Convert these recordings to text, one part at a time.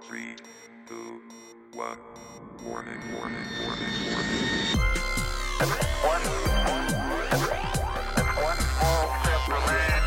3, 2, 1. Warning, warning, warning, warning. One small step for man.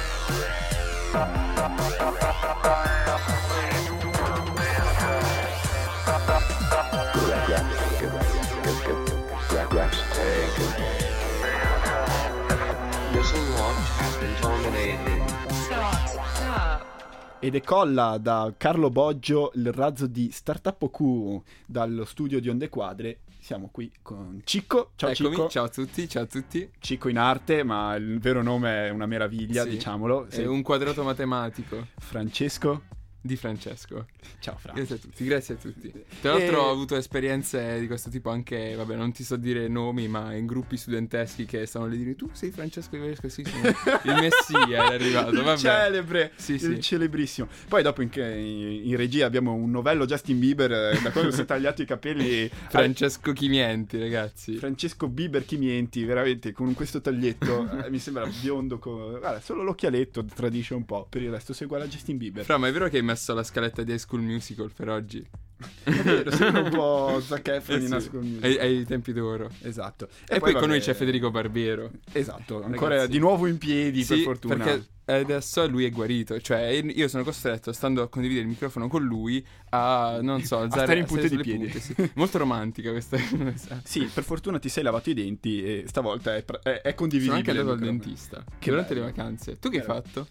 Missile launch has been terminated. Stop. E decolla da Carlo Boggio il razzo di Startup Q dallo studio di Onde Quadre. Siamo qui con Cicco. Ciao. Eccomi, Cicco. ciao a tutti, ciao a tutti. Cicco in arte, ma il vero nome è una meraviglia, Sì, diciamolo. È un quadrato matematico Francesco. di Francesco. Ciao Fra. Grazie a tutti, grazie a tutti. Tra l'altro ho avuto esperienze di questo tipo anche, vabbè, non ti so dire nomi, ma in gruppi studenteschi che stavano lì a dire tu sei Francesco Ivesco, sì, sono il messia è arrivato, vabbè. Celebre, Sì, il sì. celebrissimo. Poi dopo in regia abbiamo un novello Justin Bieber, da quando si è tagliato i capelli. Francesco Chimienti, ragazzi. Francesco Bieber Chimienti, veramente con questo taglietto mi sembra biondo guarda, solo l'occhialetto tradisce un po', per il resto sei uguale a Justin Bieber. Fra, ma è vero che hai messo la scaletta di High School Musical per oggi? È vero, sembra un po' Zac Efron in sì, High School Musical. ai tempi d'oro. Esatto. E poi con vabbè, noi c'è Federico Barbero. Esatto, ancora Ragazzi. di nuovo in piedi, per Sì, fortuna. perché adesso lui è guarito. Cioè, io sono costretto, stando a condividere il microfono con lui, a, non so, alzare stare in punta sulle di piedi. punte, sì. Molto romantica questa cosa. Sì, per fortuna ti sei lavato i denti e stavolta è condivisibile. Sono anche andato il al microfono. dentista Che durante bello. le vacanze. Tu che hai fatto?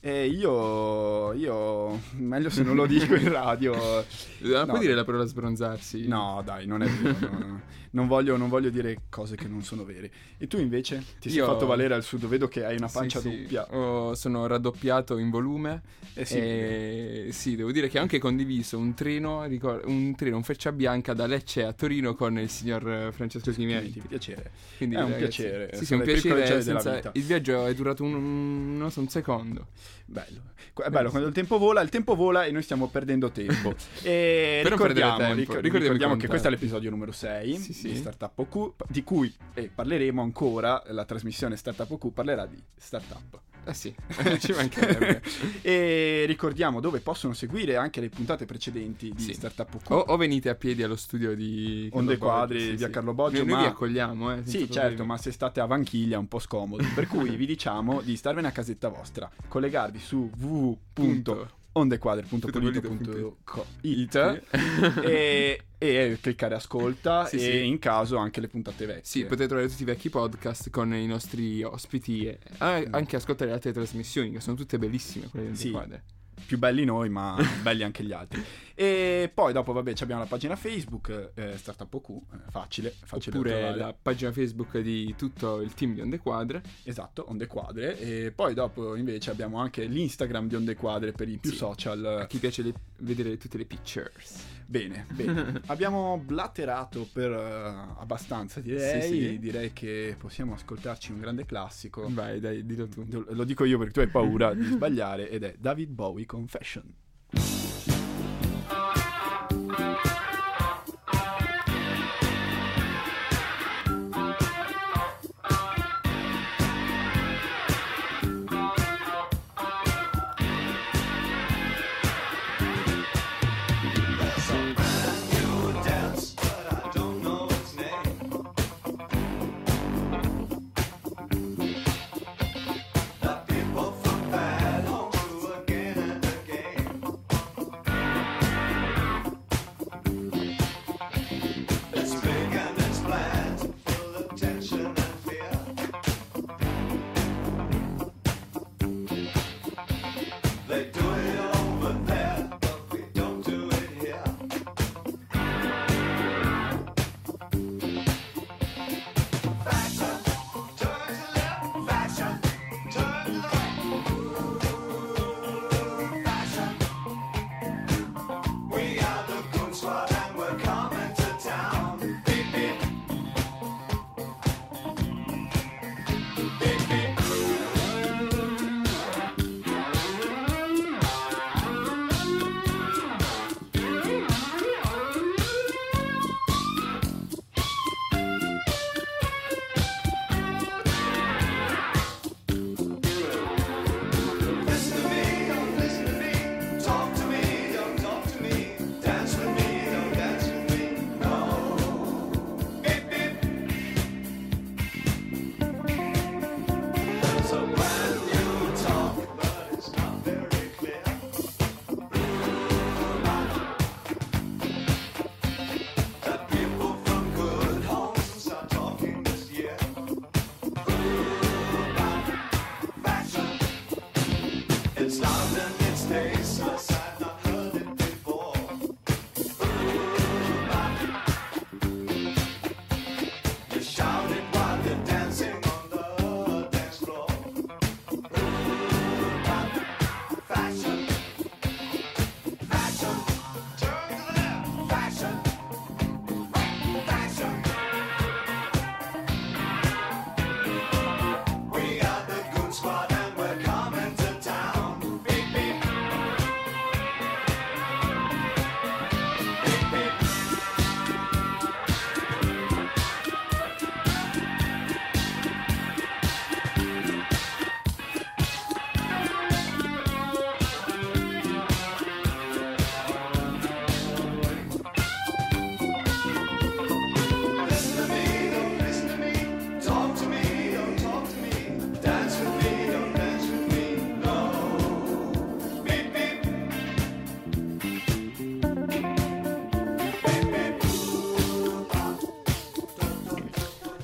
Io meglio se non lo dico in radio. Puoi dire la parola sbronzarsi? No, dai, non è vero. no. Non voglio dire cose che non sono vere. E tu invece ti sei Io- fatto valere al sud, vedo che hai una Sì, pancia sì. doppia. Sono raddoppiato in volume. Sì. E sì, devo dire che ho anche condiviso un treno, un Frecciabianca da Lecce a Torino con il signor Francesco Chimienti. Piacere. Quindi, È un ragazzi, piacere. Sì, sono un le piccole piacere. gioie della senza- vita. Il viaggio è durato non so, un secondo. Bello. È bello quando il tempo vola e noi stiamo perdendo tempo. E Per non perdere ricordiamo, tempo, ricordiamo ricordiamo i che contatti. questo è l'episodio numero 6 Sì, sì. di Startup Q, di cui parleremo ancora. La trasmissione Startup Q parlerà di startup. Ah sì, ci mancherebbe. E ricordiamo dove possono seguire anche le puntate precedenti di Sì. Startup Q. O venite a piedi allo studio di Onde Carlo Boggio, Quadri, sì, via sì. Carlo Boggio, Noi ma vi accogliamo, senza sì, problemi. certo, ma se state a Vanchiglia è un po' scomodo. Per cui vi diciamo di starvene a casetta vostra, collegarvi su www.ondequadre.polito.it e cliccare ascolta Sì, e sì. in caso anche le puntate vecchie. Sì, potete trovare tutti i vecchi podcast con i nostri ospiti e anche ascoltare le altre trasmissioni che sono tutte bellissime quelle di Sì. Quadre. Più belli noi, ma belli anche gli altri. E poi dopo, vabbè, abbiamo la pagina Facebook, Startup Q, facile da Oppure trovare. la pagina Facebook di tutto il team di Onde Quadre. Esatto, Onde Quadre. E poi dopo invece abbiamo anche l'Instagram di Onde Quadre per i più Sì. social. A chi piace vedere tutte le pictures. Bene. Abbiamo blatterato per abbastanza, direi. Sì, sì. Direi che possiamo ascoltarci un grande classico. Vai, dai, dillo tu. Lo dico io perché tu hai paura di sbagliare ed è David Bowie Confession. People from bad homes do again and again.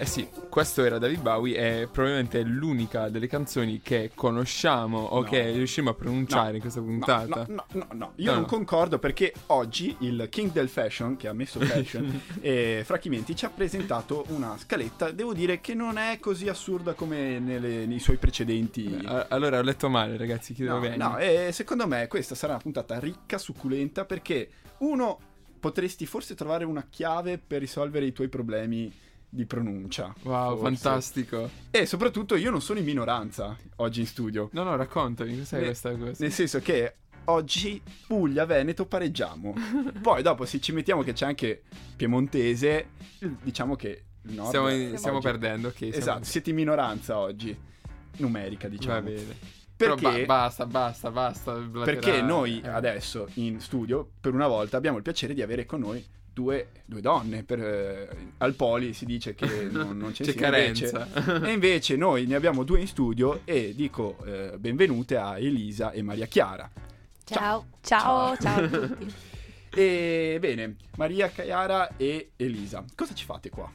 sì, questo era David Bowie e probabilmente è l'unica delle canzoni che conosciamo o No. che riusciamo a pronunciare No, in questa No, puntata. no, io No. non concordo perché oggi il King del Fashion, che ha messo fashion, Fra Chimenti ci ha presentato una scaletta, devo dire che non è così assurda come nei suoi precedenti. Allora ho letto male, ragazzi, chiedevo bene. No, e secondo me questa sarà una puntata ricca, succulenta, perché potresti forse trovare una chiave per risolvere i tuoi problemi di pronuncia. Wow, forse. fantastico. E soprattutto io non sono in minoranza oggi in studio. No, raccontami, cos'è Ne- questa cosa? Nel senso che oggi Puglia, Veneto pareggiamo. Poi dopo se ci mettiamo che c'è anche piemontese, diciamo che il nord Stiamo oggi- perdendo, ok. Esatto, siete in minoranza oggi. Numerica, diciamo. Va bene. Perché? Però basta. Perché noi Eh. adesso in studio, per una volta, abbiamo il piacere di avere con noi due donne. Al Poli si dice che non ce ne C'è sia, carenza. e invece noi ne abbiamo due in studio e dico benvenute a Elisa e Maria Chiara. Ciao. Ciao. Ciao a tutti. E bene, Maria Chiara e Elisa, cosa ci fate qua?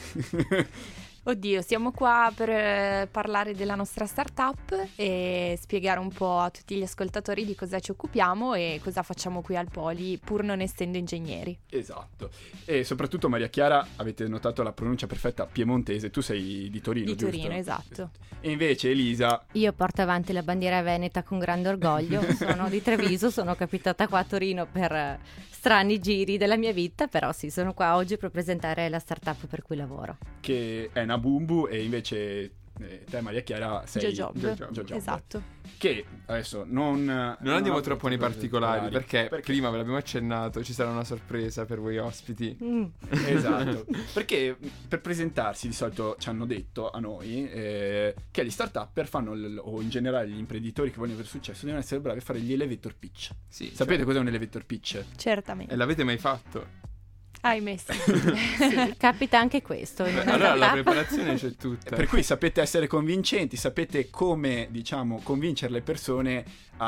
Oddio, siamo qua per parlare della nostra startup e spiegare un po' a tutti gli ascoltatori di cosa ci occupiamo e cosa facciamo qui al Poli, pur non essendo ingegneri. Esatto. E soprattutto Maria Chiara, avete notato la pronuncia perfetta piemontese, tu sei di Torino, Di giusto? Torino, esatto. E invece Elisa, Io porto avanti la bandiera veneta con grande orgoglio, sono di Treviso, sono capitata qua a Torino per strani giri della mia vita, però sì, sono qua oggi per presentare la startup per cui lavoro. che è una Bumbu, e invece te Maria Chiara sei Jojob. Jojob. Esatto. Che adesso non andiamo troppo nei particolari perché perché prima ve l'abbiamo accennato, ci sarà una sorpresa per voi ospiti. esatto, perché per presentarsi di solito ci hanno detto a noi che gli start-upper fanno o in generale gli imprenditori che vogliono avere successo devono essere bravi a fare gli elevator pitch. Sì, Sapete cos'è un elevator pitch? Certamente. E l'avete mai fatto? Ahimè sì. Sì, capita anche questo. in una Allora la startup. preparazione c'è tutta. Per cui sapete essere convincenti, sapete come, diciamo, convincere le persone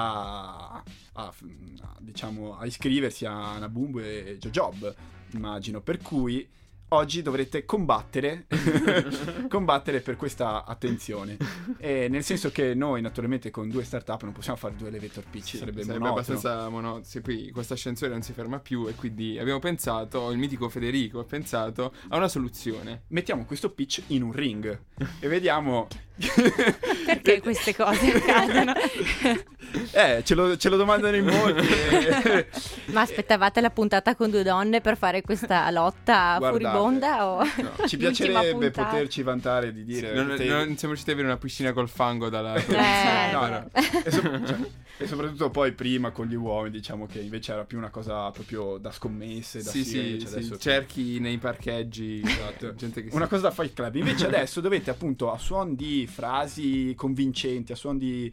diciamo, a iscriversi a una Bumbu e Jojob, immagino. Per cui oggi dovrete combattere per questa attenzione. E nel senso che noi, naturalmente, con due startup non possiamo fare due elevator pitch, Sì, sarebbe sarebbe monotono. abbastanza monotono. Sì, poi questo ascensore non si ferma più e quindi abbiamo pensato, il mitico Federico ha pensato a una soluzione. Mettiamo questo pitch in un ring e vediamo. Perché queste cose accadono? Ce lo domandano in molti. Ma aspettavate la puntata con due donne per fare questa lotta Guardate. furibonda? O... Ci L'ultima piacerebbe puntata. poterci vantare di dire Non avete- siamo riusciti ad avere una piscina col fango dalla No, produzione. e soprattutto poi prima con gli uomini, diciamo che invece era più una cosa proprio da scommesse, da Sì, sì, sì, adesso cerchi nei parcheggi Esatto. gente che una cosa da Fight Club. Invece adesso dovete appunto a suon di frasi convincenti, a suon di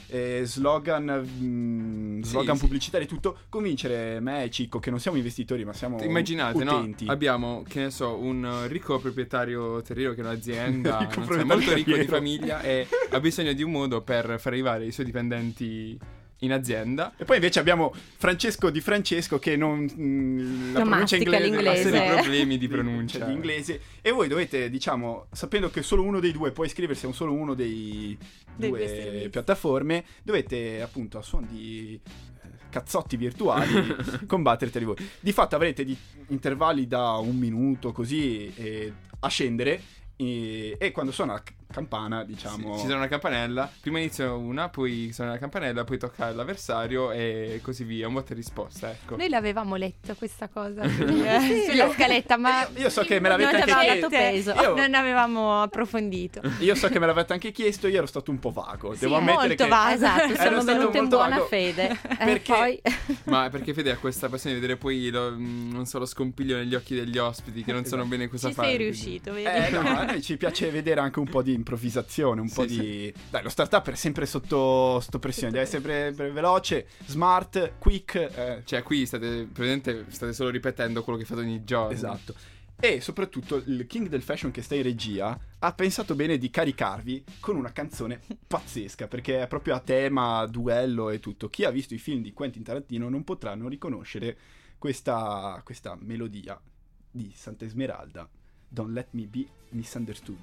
slogan sì. pubblicitari e tutto, convincere me e Cicco, che non siamo investitori ma siamo Immaginate, no? utenti. Abbiamo, che ne so, un ricco proprietario terriero che è un'azienda Ricco non so, proprietario molto ricco di terriero. famiglia e ha bisogno di un modo per far arrivare i suoi dipendenti in azienda. E poi invece abbiamo Francesco Di Francesco che la pronuncia mastica inglese l'inglese. Ha seri Inglese. problemi di pronuncia. di inglese, e voi dovete, diciamo, sapendo che solo uno dei due può iscriversi a solo uno dei Dei due due servizi. piattaforme, dovete appunto a suon di cazzotti virtuali combattere tra di voi. Di fatto avrete intervalli da 1 minuto così a scendere e quando suona la campana, diciamo, Sì, ci sarà una campanella, prima inizia una, poi suona la campanella, poi tocca all'avversario e così via, un botta e risposta, ecco. Noi l'avevamo letto questa cosa sulla scaletta, ma io so che me l'avete non anche aveva chiesto. dato peso. non avevamo approfondito. Io so che me l'avete anche chiesto, io ero stato un po' vago. Sì, Devo ammettere molto che vago. Esatto, Ero sono stato venute in molto buona vago. fede. Perché- Poi... Ma perché Fede ha questa passione di vedere poi non so, lo scompiglio negli occhi degli ospiti che non sanno Esatto. bene cosa Ci fare. sei quindi- riuscito, vedi? No, a noi ci piace vedere anche un po' di improvvisazione, un Sì, po' di... Dai, lo startup è sempre sotto pressione, deve essere sempre veloce, smart, quick. Cioè qui state solo ripetendo quello che fate ogni giorno. Esatto. E soprattutto il King del Fashion che sta in regia ha pensato bene di caricarvi con una canzone pazzesca, perché è proprio a tema duello e tutto. Chi ha visto i film di Quentin Tarantino non potrà non riconoscere questa melodia di Santa Esmeralda Don't Let Me Be Misunderstood.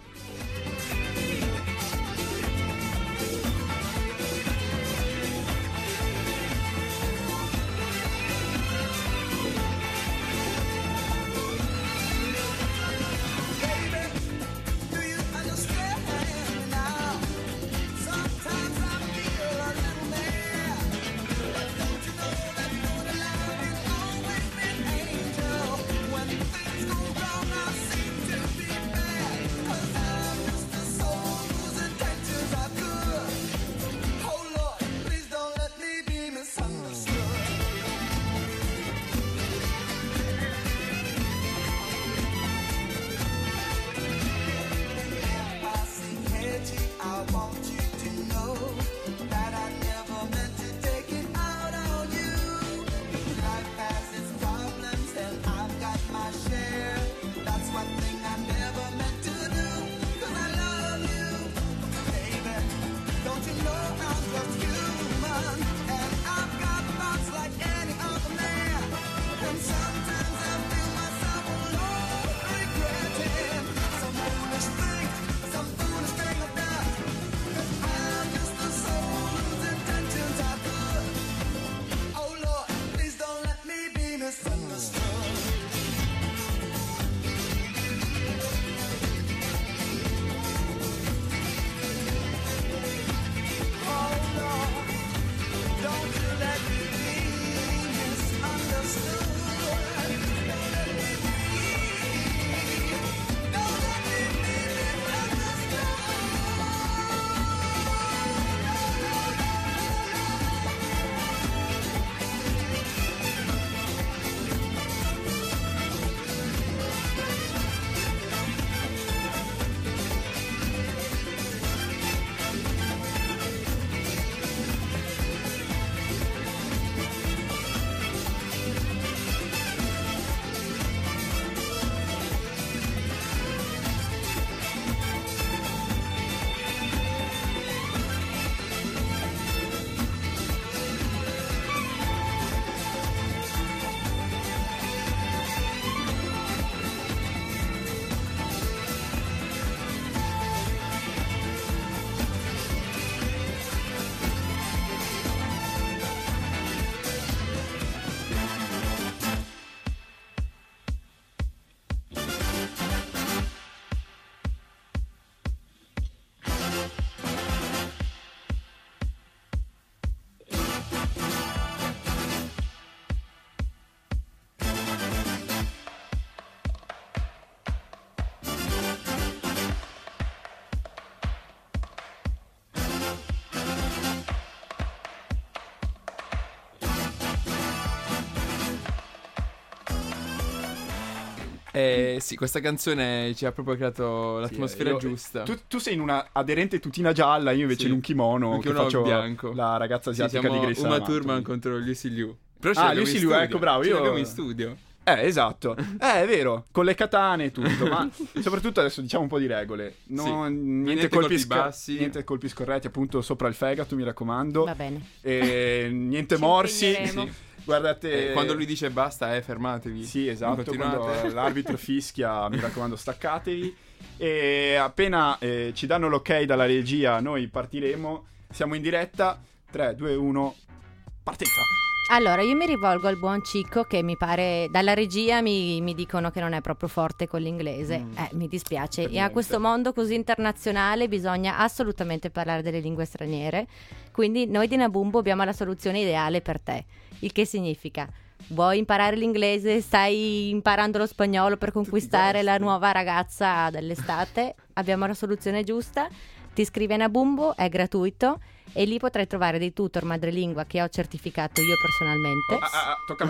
Sì, questa canzone ci ha proprio creato l'atmosfera io- giusta. Tu sei in una aderente tutina gialla, io invece Sì. in un kimono Un che kimono faccio bianco. la ragazza Sì, asiatica siamo di Grey's Uma Anatomy. Thurman contro Lucy Liu. Però Ah, Lucy Liu, ecco, bravo, Ce io- l'abbiamo in studio. Esatto. È vero, con le katane e tutto, ma soprattutto adesso diciamo un po' di regole. Niente colpi bassi. niente colpi scorretti, appunto sopra il fegato, mi raccomando. Va bene. E niente Ci morsi. impegneremo. Sì. Guardate, Quando lui dice basta, fermatevi. Sì, Non esatto, continuate. quando l'arbitro fischia, mi raccomando, staccatevi. E appena ci danno l'ok dalla regia, noi partiremo. Siamo in diretta. 3, 2, 1, partenza. Allora, io mi rivolgo al buon Cicco che mi pare, dalla regia mi dicono che non è proprio forte con l'inglese. Mi dispiace. E a questo mondo così internazionale bisogna assolutamente parlare delle lingue straniere. Quindi noi di Nabumbo abbiamo la soluzione ideale per te. Il che significa: vuoi imparare l'inglese? Stai imparando lo spagnolo per conquistare la nuova ragazza dell'estate? Abbiamo la soluzione giusta. Ti iscrivi a Nabumbo, è gratuito e lì potrai trovare dei tutor madrelingua che ho certificato io personalmente. Tocca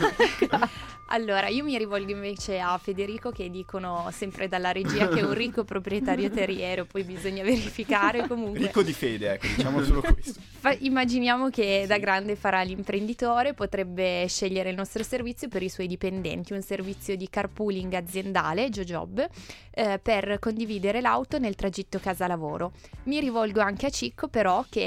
a me. Allora, io mi rivolgo invece a Federico, che dicono sempre dalla regia che è un ricco proprietario terriero, poi bisogna verificare comunque. Ricco di fede, ecco, diciamo solo questo. Immaginiamo che da grande farà l'imprenditore, potrebbe scegliere il nostro servizio per i suoi dipendenti, un servizio di carpooling aziendale, JoJob, per condividere l'auto nel tragitto casa-lavoro. Mi rivolgo anche a Cicco però, che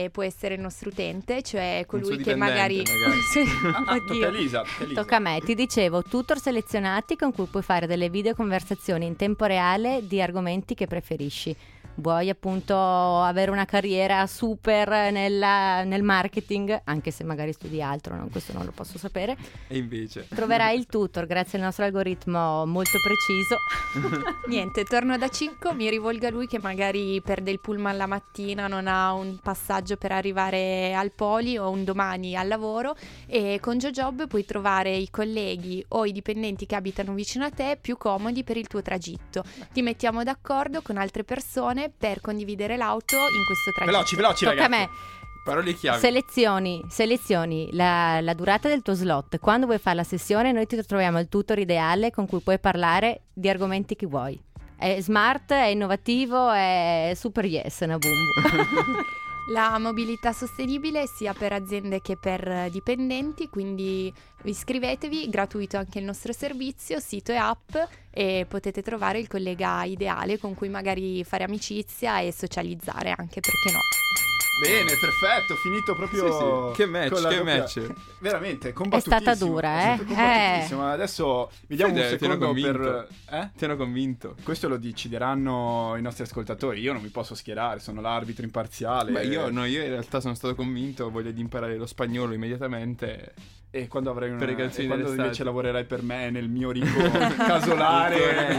che può essere il nostro utente, cioè colui suo che dipendente, magari... Tocca Oddio. a Elisa, tocca a Elisa. Tocca a me, ti dicevo, tutor selezionati con cui puoi fare delle videoconversazioni in tempo reale di argomenti che preferisci. Vuoi appunto avere una carriera super nel marketing, anche se magari studi altro, questo non lo posso sapere. E invece Troverai il tutor grazie al nostro algoritmo molto preciso. Niente, torno da Cicco, mi rivolgo a lui che magari perde il pullman la mattina, non ha un passaggio per arrivare al poli o un domani al lavoro, e con JoJob puoi trovare i colleghi o i dipendenti che abitano vicino a te più comodi per il tuo tragitto. Ti mettiamo d'accordo con altre persone per condividere l'auto in questo tragitto. Veloci Tocca a ragazzi. me. parole chiave. Selezioni la durata del tuo slot. Quando vuoi fare la sessione, noi ti troviamo il tutor ideale con cui puoi parlare di argomenti che vuoi. È smart, è innovativo, è super yes, Nabumbu. La mobilità sostenibile sia per aziende che per dipendenti, quindi iscrivetevi, gratuito anche il nostro servizio, sito e app, e potete trovare il collega ideale con cui magari fare amicizia e socializzare anche, perché no. Bene, perfetto, finito proprio. Sì. Che match, con la che doppia- match. Veramente, È combattutissimo. stata dura, È stato combattutissimo. Adesso vediamo un Fede, ti hanno secondo per... convinto. Ti hanno convinto. Questo lo decideranno i nostri ascoltatori. Io non mi posso schierare, sono l'arbitro imparziale. Beh, io in realtà sono stato convinto, ho voglia di imparare lo spagnolo immediatamente. E quando avrai una... Per le canzoni e quando dell'estate. invece lavorerai per me nel mio ricco casolare.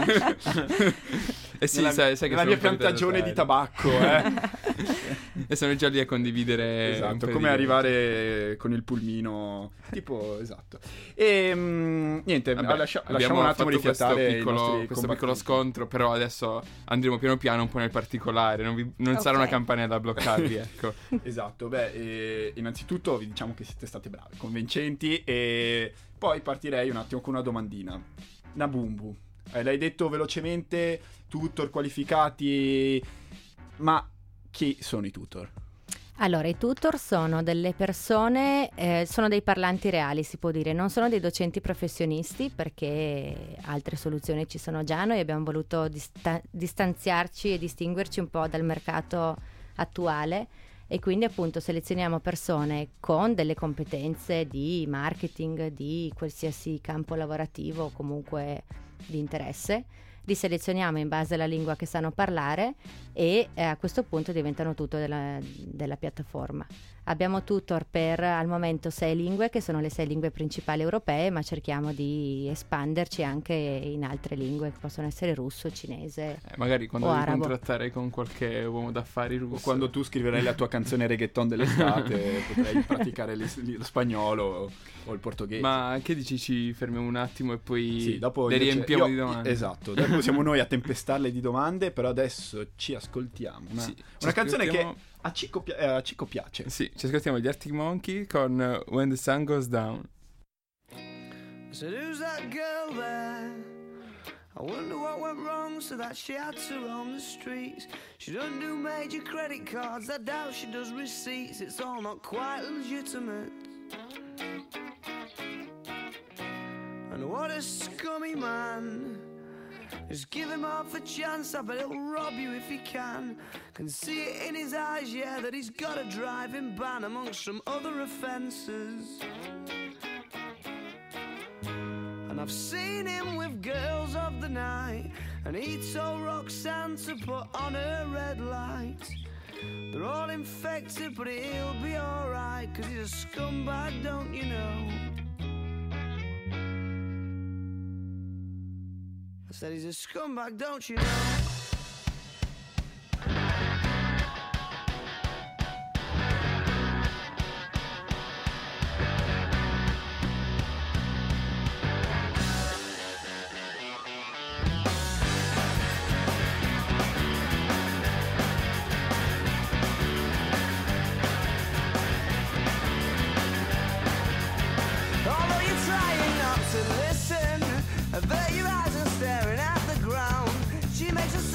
Eh sì, nella, sai che nella sono mia un po' piantagione di ritardato. tabacco, E sono già lì a condividere. un Esatto, po' come di- arrivare con il pulmino, tipo, esatto. E niente, Vabbè, lasciamo abbiamo un attimo fatto rifiatare i nostri questo piccolo combattenti. scontro, però adesso andremo piano piano un po' nel particolare, non sarà Ok. una campanella a bloccarvi, ecco. Esatto, beh, innanzitutto vi diciamo che siete state bravi, convincenti, e poi partirei un attimo con una domandina. Nabumbu, l'hai detto velocemente, tutor qualificati, ma chi sono i tutor? Allora, i tutor sono delle persone, sono dei parlanti reali, si può dire, non sono dei docenti professionisti, perché altre soluzioni ci sono già. Noi abbiamo voluto distanziarci e distinguerci un po' dal mercato attuale, e quindi appunto selezioniamo persone con delle competenze di marketing, di qualsiasi campo lavorativo o comunque di interesse. Li selezioniamo in base alla lingua che sanno parlare, e a questo punto diventano tutor della piattaforma. Abbiamo tutor per al momento 6 lingue, che sono le 6 lingue principali europee, ma cerchiamo di espanderci anche in altre lingue, che possono essere russo, cinese. Magari quando O devi arabo. contrattare con qualche uomo d'affari russo. O quando tu scriverai la tua canzone reggaeton dell'estate, potrai praticare lo spagnolo o il portoghese. Ma che dici, ci fermiamo un attimo e poi Sì, dopo le invece riempiamo io- di domande? Esatto, dopo siamo noi a tempestarle di domande, però adesso ci ascoltiamo Sì, una ci canzone ascoltiamo- che a Cicco piace. Sì, ci ascoltiamo gli Arctic Monkey con When the Sun Goes Down. I said, who's that girl there? I wonder what went wrong so that she had to roam the streets. She doesn't do major credit cards, I doubt she does receipts. It's all not quite legitimate. And what a scummy man. Just give him half a chance, I bet he'll rob you if he can see it in his eyes, yeah, that he's got a driving ban amongst some other offences. And I've seen him with girls of the night, and he told Roxanne to put on her red lights. They're all infected, but he'll be alright, 'cause he's a scumbag, don't you know? I said he's a scumbag, don't you know? Although you're trying not to listen, I bet your eyes are staring at the ground. She makes a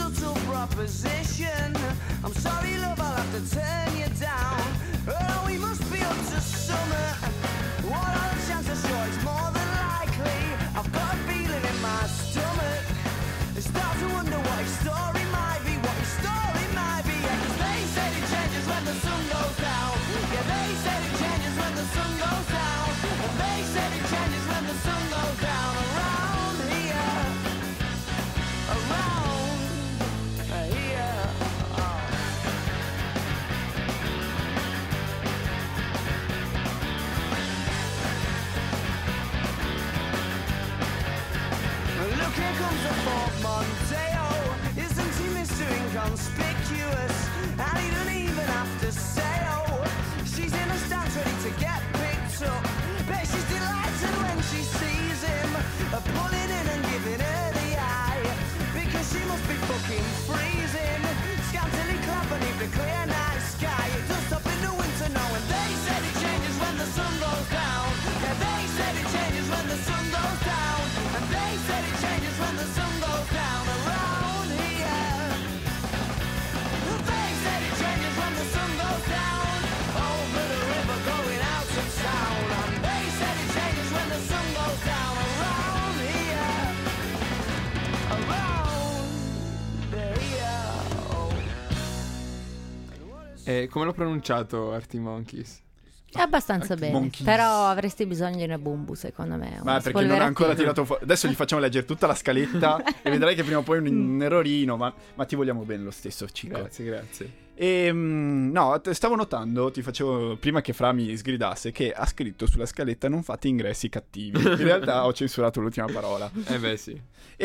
Look, here comes a Ford Mondeo. Isn't he Mr. Inconspicuous? And he don't even have to say oh. She's in a stance ready to get picked up. Bet she's delighted when she sees him, pulling in and giving her the eye, because she must be fucking freezing. Scantily clad beneath the clear night sky. It does stop in the winter now, and they said it changes when the sun goes down. Yeah, they said it changes when the sun goes down. And they said it changes when the sun goes down around here. They said it changes when the sun goes down over the river going out of town. And they said it changes when the sun goes down around here. Around here. Come l'ho pronunciato Arctic Monkeys? È abbastanza bene, Monkeys. però avresti bisogno di una Bumbu, secondo me. Ma perché non ha ancora tirato fuori. Adesso gli facciamo leggere tutta la scaletta e vedrai che prima o poi un errorino, ma ti vogliamo bene lo stesso, Cicco. Grazie. No, stavo notando, ti facevo prima che Fra mi sgridasse, che ha scritto sulla scaletta non fate ingressi cattivi. In realtà ho censurato l'ultima parola. Beh sì.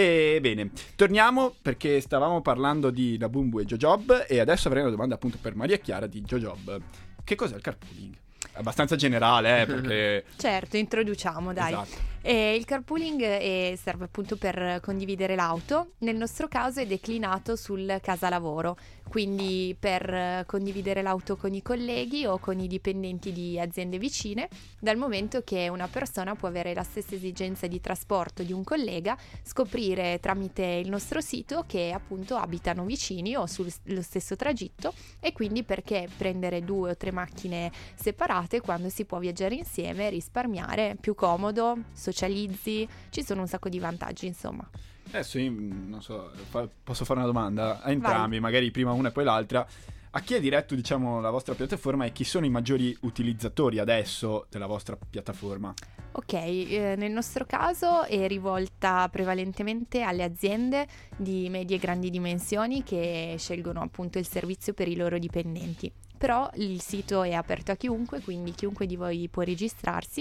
E bene, torniamo perché stavamo parlando di La Bumbu e Jojob e adesso avrei una domanda appunto per Maria Chiara di Jojob. Che cos'è il carpooling? Abbastanza generale, perché... Certo, introduciamo, dai. Esatto. Il carpooling serve appunto per condividere l'auto. Nel nostro caso è declinato sul casa-lavoro, quindi per condividere l'auto con i colleghi o con i dipendenti di aziende vicine, dal momento che una persona può avere la stessa esigenza di trasporto di un collega, scoprire tramite il nostro sito che appunto abitano vicini o sullo stesso tragitto, e quindi perché prendere 2 o 3 macchine separate quando si può viaggiare insieme, risparmiare, più comodo, socializzi, ci sono un sacco di vantaggi, insomma. Adesso io non so, posso fare una domanda a entrambi, magari prima una e poi l'altra. A chi è diretto, diciamo, la vostra piattaforma e chi sono i maggiori utilizzatori adesso della vostra piattaforma? Ok, nel nostro caso è rivolta prevalentemente alle aziende di medie e grandi dimensioni che scelgono appunto il servizio per i loro dipendenti. Però il sito è aperto a chiunque, quindi chiunque di voi può registrarsi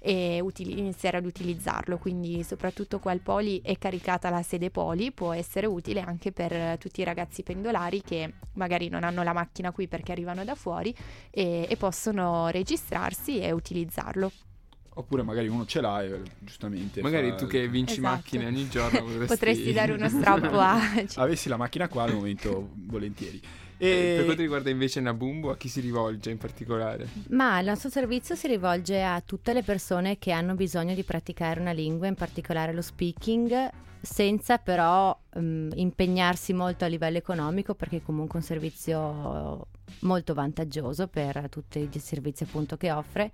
e iniziare ad utilizzarlo, quindi soprattutto qua al Poli è caricata la sede Poli, può essere utile anche per tutti i ragazzi pendolari che magari non hanno la macchina qui perché arrivano da fuori e possono registrarsi e utilizzarlo. Oppure magari uno ce l'ha e giustamente magari tu che vinci Esatto. macchine ogni giorno potresti dare uno strappo a... avessi la macchina qua al momento volentieri. Per quanto riguarda invece Nabumbu, a chi si rivolge in particolare? Ma il nostro servizio si rivolge a tutte le persone che hanno bisogno di praticare una lingua, in particolare lo speaking, senza però impegnarsi molto a livello economico, perché comunque è un servizio molto vantaggioso per tutti i servizi appunto che offre.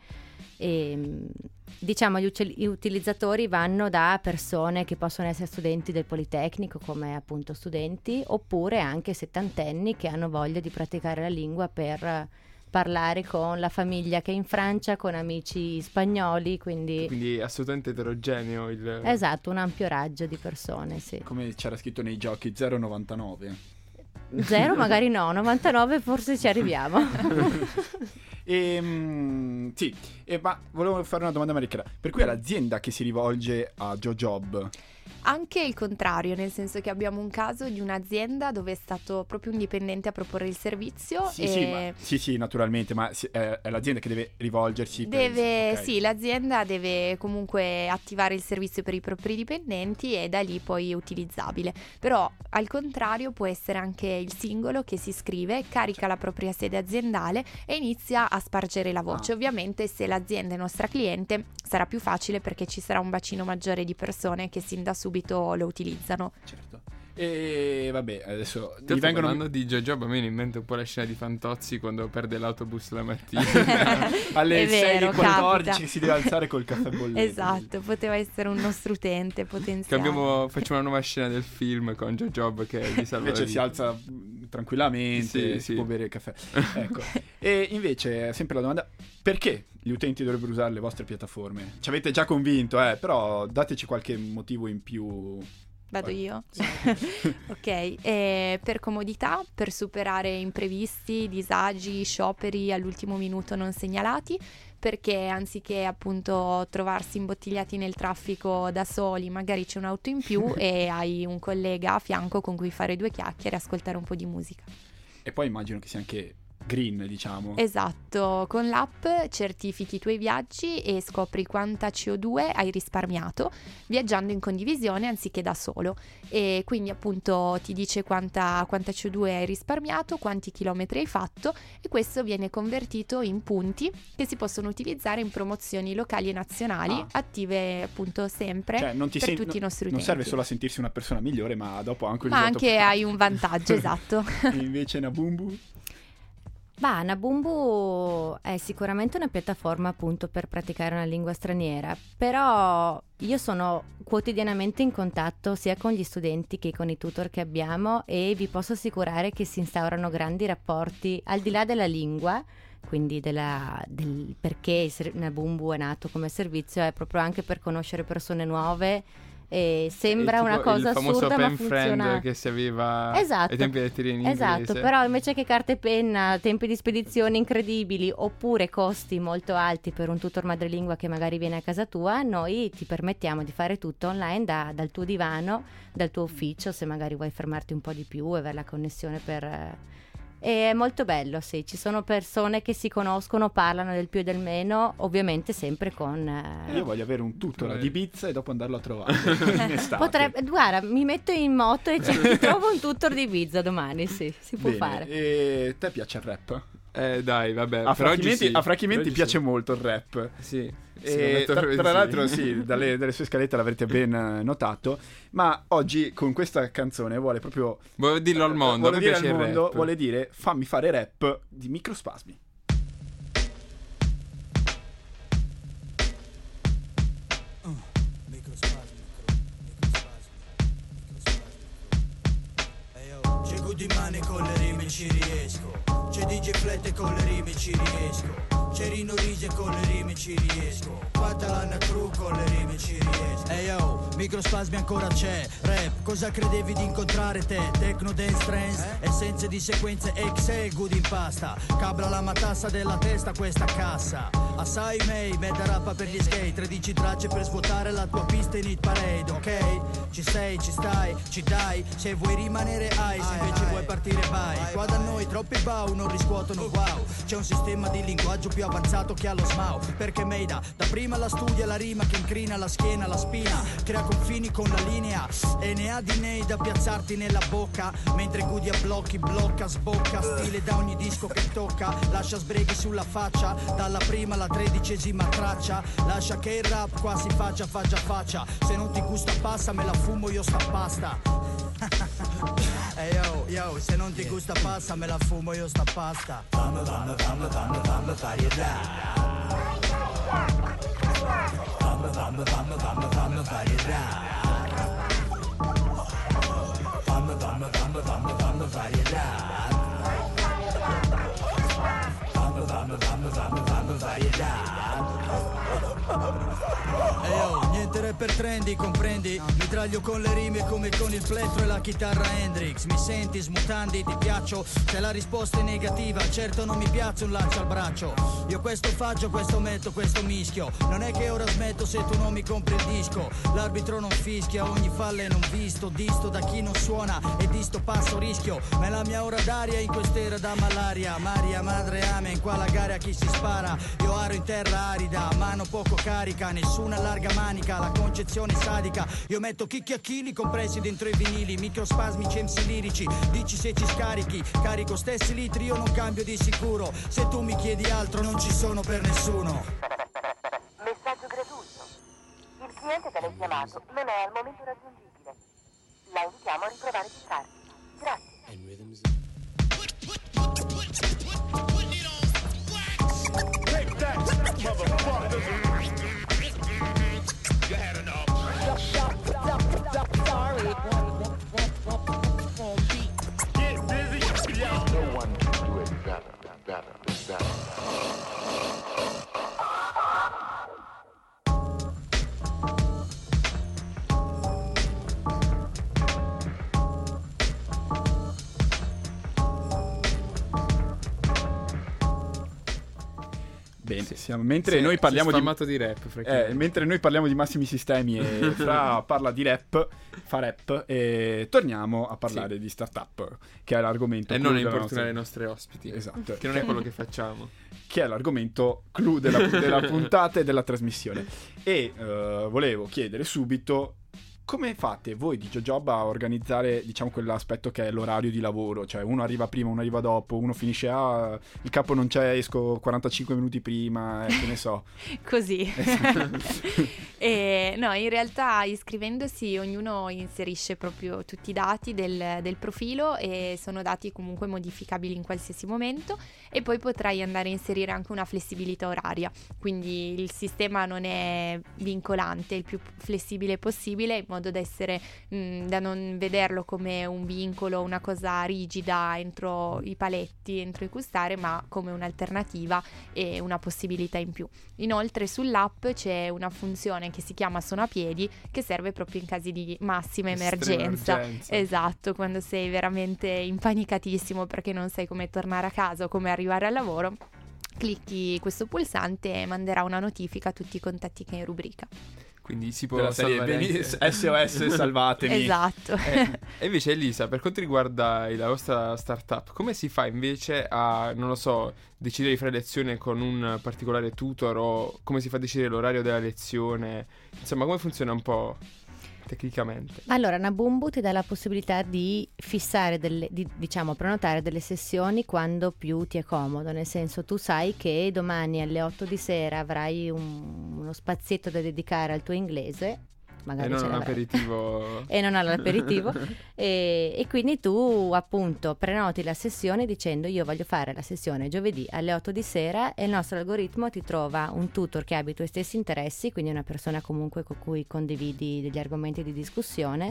E diciamo gli utilizzatori vanno da persone che possono essere studenti del Politecnico come appunto studenti, oppure anche settantenni che hanno voglia di praticare la lingua per parlare con la famiglia che è in Francia, con amici spagnoli, quindi assolutamente eterogeneo il... Esatto, un ampio raggio di persone, sì. Come c'era scritto nei giochi 0,99. 0 magari no, 99 forse ci arriviamo. Sì, ma volevo fare una domanda a Maria Chiara. Per cui è l'azienda che si rivolge a Jojob? Anche il contrario, nel senso che abbiamo un caso di un'azienda dove è stato proprio un dipendente a proporre il servizio. Sì, naturalmente, ma è l'azienda che deve rivolgersi. Okay. Sì, l'azienda deve comunque attivare il servizio per i propri dipendenti e da lì poi è utilizzabile. Però al contrario può essere anche il singolo che si iscrive, carica la propria sede aziendale e inizia a spargere la voce. Ovviamente se l'azienda è nostra cliente sarà più facile perché ci sarà un bacino maggiore di persone che sin da subito lo utilizzano. Certo. E vabbè, adesso mi parlando di Jojob, a me viene in mente un po' la scena di Fantozzi quando perde l'autobus la mattina alle 6:14 capita. si deve alzare col caffè bollente. Esatto, poteva essere un nostro utente potenziale. Facciamo una nuova scena del film con Jojob che gli salva invece si alza tranquillamente, si può bere il caffè. Ecco. E invece sempre la domanda: perché gli utenti dovrebbero usare le vostre piattaforme? Ci avete già convinto, però dateci qualche motivo in più. Vado io? Ok, per comodità, per superare imprevisti, disagi, scioperi all'ultimo minuto non segnalati, perché anziché appunto trovarsi imbottigliati nel traffico da soli, magari c'è un'auto in più e hai un collega a fianco con cui fare due chiacchiere e ascoltare un po' di musica. E poi immagino che sia anche green, diciamo. Esatto, con l'app certifichi i tuoi viaggi e scopri quanta CO2 hai risparmiato viaggiando in condivisione anziché da solo, e quindi appunto ti dice quanta CO2 hai risparmiato, quanti chilometri hai fatto, e questo viene convertito in punti che si possono utilizzare in promozioni locali e nazionali attive appunto sempre, Cioè, non ti per sen- tutti i nostri non utenti. serve solo a sentirsi una persona migliore, ma dopo anche il Ma risultato anche hai un vantaggio, esatto. E invece Nabumbu? Bah, Nabumbu è sicuramente una piattaforma appunto per praticare una lingua straniera, però io sono quotidianamente in contatto sia con gli studenti che con i tutor che abbiamo, e vi posso assicurare che si instaurano grandi rapporti al di là della lingua, quindi del perché Nabumbu è nato come servizio, è proprio anche per conoscere persone nuove. E sembra una cosa il famoso assurda, ma pen friend funziona che si aveva Esatto. ai tempi del tirino in inglese. Esatto, però invece che carta e penna, tempi di spedizione incredibili oppure costi molto alti per un tutor madrelingua che magari viene a casa tua, noi ti permettiamo di fare tutto online dal tuo divano, dal tuo ufficio, se magari vuoi fermarti un po' di più e avere la connessione per... E è molto bello, sì, ci sono persone che si conoscono, parlano del più e del meno, ovviamente sempre con... Io voglio avere un tutor di Ibiza e dopo andarlo a trovare in estate. Potrebbe, guarda, mi metto in moto e ti trovo un tutor di Ibiza domani, sì, si può Bene, fare. E te piace il rap? Dai, vabbè. A per oggi sì. Frachimenti Per oggi piace sì. molto il rap. Sì. E tra l'altro sì, dalle sue scalette l'avrete ben notato, ma oggi con questa canzone vuole proprio vuole dirlo al mondo, vuole a me dire piace al il mondo, rap. vuole dire fammi fare rap di Microspasmi. C'è Goody Mane con le rime ci riesco, c'è DJ Flette con le rime ci riesco, c'è Rino Rise con le rime ci riesco, Catalana Crew con le rime ci riesco. Ehi yo, Microspasmi ancora c'è, rap, cosa credevi di incontrare te? Techno dance trance, essenze di sequenze exe, good in pasta, cabla la matassa della testa questa cassa. Assai May, meta rappa per gli skate, 13 tracce per svuotare la tua pista in hit parade, ok? Ci sei, ci stai, ci dai, se vuoi rimanere high, se invece vuoi partire vai. Qua da noi troppi bau non riscuotono wow, c'è un sistema di linguaggio più avanzato che allo smau, perché Meida da prima la studia la rima che incrina la schiena, la spina, crea confini con la linea e ne ha di nei da piazzarti nella bocca, mentre Goody a blocchi blocca, sbocca, stile da ogni disco che tocca, lascia sbreghi sulla faccia, dalla prima alla 13ª traccia, lascia che il rap qua si faccia faccia faccia, se non ti gusta passa me la fumo io sta pasta. Hey yo, se non ti gusta passa me la fumo io sta pasta. Fammi varietà. Fammi varietà. Fammi varietà. Fammi varietà. Ehi niente rapper trendy, comprendi? Mi traglio con le rime come con il plettro e la chitarra Hendrix. Mi senti smutandi, ti piaccio? Se la risposta è negativa, certo non mi piace un laccio al braccio. Io questo faccio, questo metto, questo mischio. Non è che ora smetto se tu non mi compri il disco. L'arbitro non fischia, ogni falla è non visto. Disto da chi non suona e disto passo rischio. Ma è la mia ora d'aria in quest'era da malaria. Maria, madre, amen, qua la gara a chi si spara. Io aro in terra arida, mano poco carica, nessuna larga manica, la concezione sadica. Io metto chicchi a chili compresi dentro i vinili, microspasmici MC lirici, dici se ci scarichi, carico stessi litri, io non cambio di sicuro. Se tu mi chiedi altro non ci sono per nessuno. Messaggio gratuito. Il cliente che l'ha chiamato non è al momento raggiungibile. La invitiamo a riprovare più tardi. Grazie. No one can do it better. Mentre noi parliamo di rap, mentre noi parliamo di massimi sistemi e Fra parla di rap, fa rap, e torniamo a parlare di startup, che è l'argomento e clou non della importunare i nostri ospiti. Esatto. Che non è quello che facciamo. Che è l'argomento clou della puntata e della trasmissione. E volevo chiedere subito: come fate voi di JoJob a organizzare, diciamo, quell'aspetto che è l'orario di lavoro? Cioè uno arriva prima, uno arriva dopo, uno finisce il capo non c'è, esco 45 minuti prima, che ne so. Così. No, in realtà iscrivendosi ognuno inserisce proprio tutti i dati del profilo, e sono dati comunque modificabili in qualsiasi momento, e poi potrai andare a inserire anche una flessibilità oraria, quindi il sistema non è vincolante, è il più flessibile possibile, in modo da essere da non vederlo come un vincolo, una cosa rigida entro i paletti, entro i custare, ma come un'alternativa e una possibilità in più. Inoltre sull'app c'è una funzione che si chiama Sonapiedi, che serve proprio in casi di massima emergenza. Esatto, quando sei veramente impanicatissimo perché non sai come tornare a casa o come arrivare al lavoro, clicchi questo pulsante e manderà una notifica a tutti i contatti che è in rubrica. Quindi si può salvare SOS salvatemi. Esatto. E invece Elisa, per quanto riguarda la vostra startup, come si fa invece a, non lo so, decidere di fare lezione con un particolare tutor, o come si fa a decidere l'orario della lezione? Insomma, come funziona un po' tecnicamente? Allora, Nabumbu ti dà la possibilità di fissare diciamo prenotare delle sessioni quando più ti è comodo, nel senso, tu sai che domani alle 8 di sera avrai uno spazietto da dedicare al tuo inglese, magari e non all'aperitivo e non all'aperitivo e quindi tu appunto prenoti la sessione dicendo: io voglio fare la sessione giovedì alle 8 di sera, e il nostro algoritmo ti trova un tutor che abbia i tuoi stessi interessi, quindi una persona comunque con cui condividi degli argomenti di discussione,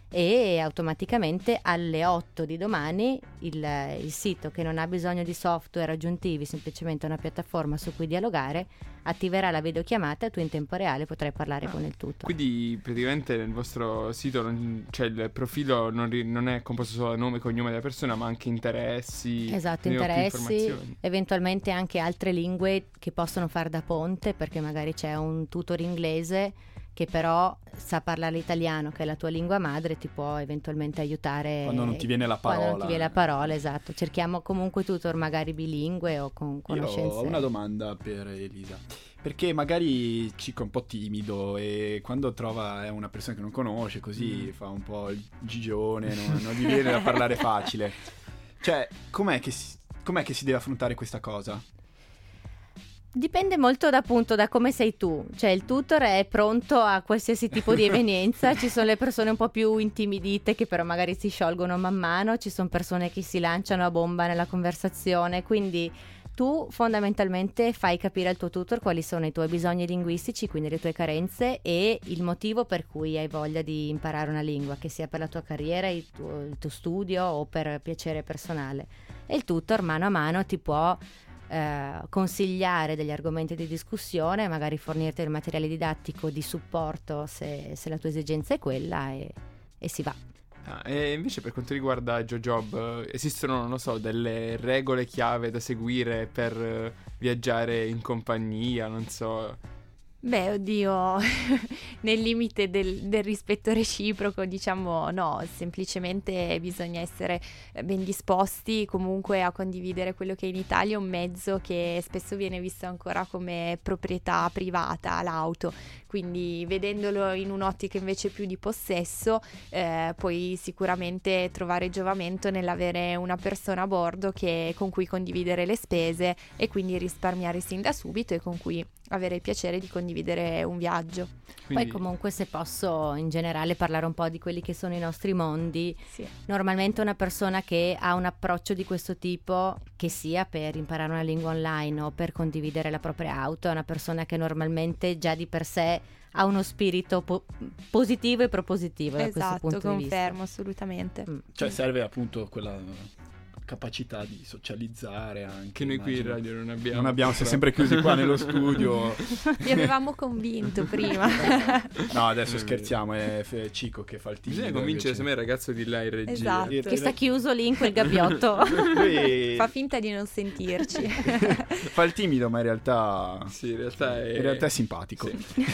e automaticamente alle 8 di domani il sito, che non ha bisogno di software aggiuntivi, semplicemente una piattaforma su cui dialogare, attiverà la videochiamata e tu in tempo reale potrai parlare con il tutor. Quindi praticamente nel vostro sito cioè il profilo non è composto solo da nome e cognome della persona, ma anche interessi. Esatto, interessi, eventualmente anche altre lingue che possono far da ponte, perché magari c'è un tutor inglese che però sa parlare l'italiano, che è la tua lingua madre, ti può eventualmente aiutare quando non ti viene la parola. Quando non ti viene la parola, esatto. Cerchiamo comunque tutor magari bilingue o con conoscenze. Io ho una domanda per Elisa, perché magari Cico è un po' timido e quando trova una persona che non conosce, così fa un po' il gigione, non gli viene da parlare facile. Cioè, com'è che si deve affrontare questa cosa? Dipende molto appunto da come sei tu, cioè il tutor è pronto a qualsiasi tipo di evenienza, ci sono le persone un po' più intimidite che però magari si sciolgono man mano, ci sono persone che si lanciano a bomba nella conversazione, quindi tu fondamentalmente fai capire al tuo tutor quali sono i tuoi bisogni linguistici, quindi le tue carenze, e il motivo per cui hai voglia di imparare una lingua, che sia per la tua carriera, il tuo studio o per piacere personale, e il tutor mano a mano ti può consigliare degli argomenti di discussione, magari fornirti del materiale didattico di supporto se la tua esigenza è quella, e si va. E invece per quanto riguarda JoJob, esistono, non lo so, delle regole chiave da seguire per viaggiare in compagnia, non so? Beh, oddio, nel limite del rispetto reciproco, diciamo no, semplicemente bisogna essere ben disposti comunque a condividere quello che in Italia è un mezzo che spesso viene visto ancora come proprietà privata, l'auto, quindi vedendolo in un'ottica invece più di possesso, puoi sicuramente trovare giovamento nell'avere una persona a bordo con cui condividere le spese e quindi risparmiare sin da subito, e con cui avere il piacere di condividere un viaggio. Quindi... Poi comunque, se posso in generale parlare un po' di quelli che sono i nostri mondi, sì. Normalmente una persona che ha un approccio di questo tipo, che sia per imparare una lingua online o per condividere la propria auto, è una persona che normalmente già di per sé ha uno spirito positivo e propositivo, da questo punto di vista. Esatto, confermo assolutamente. Cioè serve appunto quella capacità di socializzare anche. Che noi qui in immagino. radio non abbiamo. Non abbiamo, siamo sempre chiusi qua nello studio. Vi avevamo convinto prima. No, adesso scherziamo, è Cico che fa il timido. Bisogna convincere invece. me il ragazzo di là in regia. Esatto. Che sta chiuso lì in quel gabbiotto. Lui Fa finta di non sentirci. fa il timido, ma in realtà Sì, in realtà è simpatico.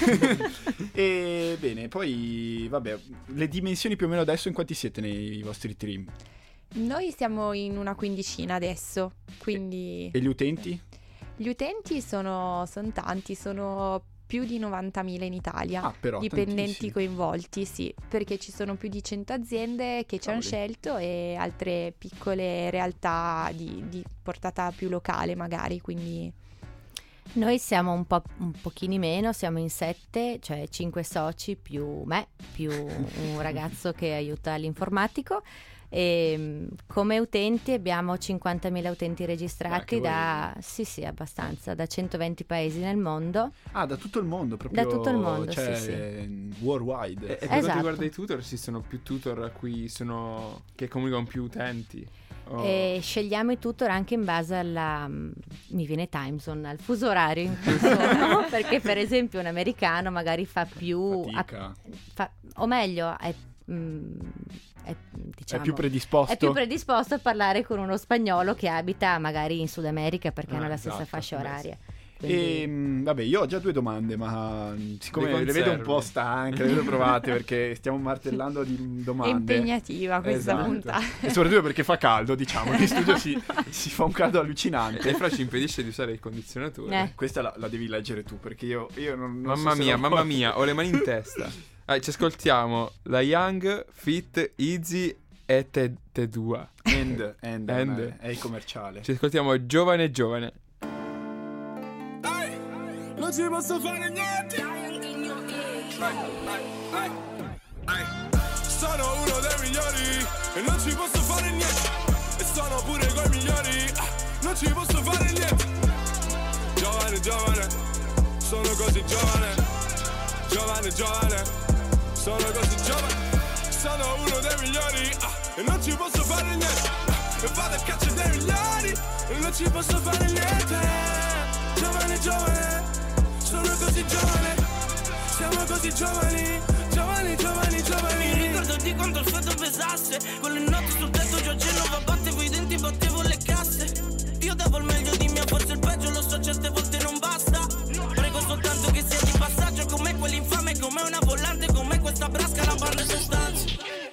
E bene, poi vabbè, le dimensioni più o meno adesso in quanti siete nei vostri team? Noi siamo in una quindicina adesso, quindi E gli utenti? gli utenti sono tanti, sono più di 90.000 in Italia. Ah, però Dipendenti tantissimi. coinvolti, sì, perché ci sono più di 100 aziende che ci hanno Cavoli. scelto e altre piccole realtà di portata più locale magari, quindi Noi siamo un pochini meno, siamo in 7, cioè 5 soci più me, più un ragazzo che aiuta l'informatico. E come utenti abbiamo 50.000 utenti registrati sì, abbastanza, da 120 paesi nel mondo. Ah, da tutto il mondo proprio. Da tutto il mondo, cioè, sì. worldwide. E per quanto Esatto. riguarda i tutor, esistono più tutor a cui che comunicano più utenti. Oh. E scegliamo i tutor anche in base mi viene time zone, al fuso orario in cui sono, perché per esempio un americano magari fa più Fatica. o meglio È diciamo, più predisposto. è più predisposto a parlare con uno spagnolo che abita magari in Sud America perché hanno la stessa esatto, fascia beh, oraria. E Quindi- vabbè, io ho già 2 domande, ma siccome Le le vedo un conservi. po' stanche, le vedo provate perché stiamo martellando di è domande. impegnativa questa Esatto. puntata. E soprattutto perché fa caldo, diciamo, in studio si fa un caldo allucinante. E Fra ci impedisce di usare il condizionatore. Questa la devi leggere tu perché io non Mamma so se mia, lo mamma posso. mia, ho le mani in testa. Ci ascoltiamo la Young, Fit, Easy e Te 2. End. End. È il commerciale. Ci ascoltiamo Giovane Giovane. Non ci posso fare niente. Sono uno dei migliori e non ci posso fare niente. E sono pure coi migliori. Non ci posso fare niente. Giovane, giovane, sono così giovane. Giovane, giovane, sono così giovane. Sono uno dei migliori e non ci posso fare niente. E vado a caccia dei migliori e non ci posso fare niente. Giovane, giovane, sono così giovane. Siamo così giovani, giovani, giovani, giovani. Mi ricordo di quando il freddo pesasse, con le notti sul tetto Giorgio battevo i denti, battevo le casse. Io davo il meglio di me, forse il peggio, lo so, certe volte non basta. Prego soltanto che sia di passaggio, come quell'infame, come una volante, come questa brasca, la barra sostanza.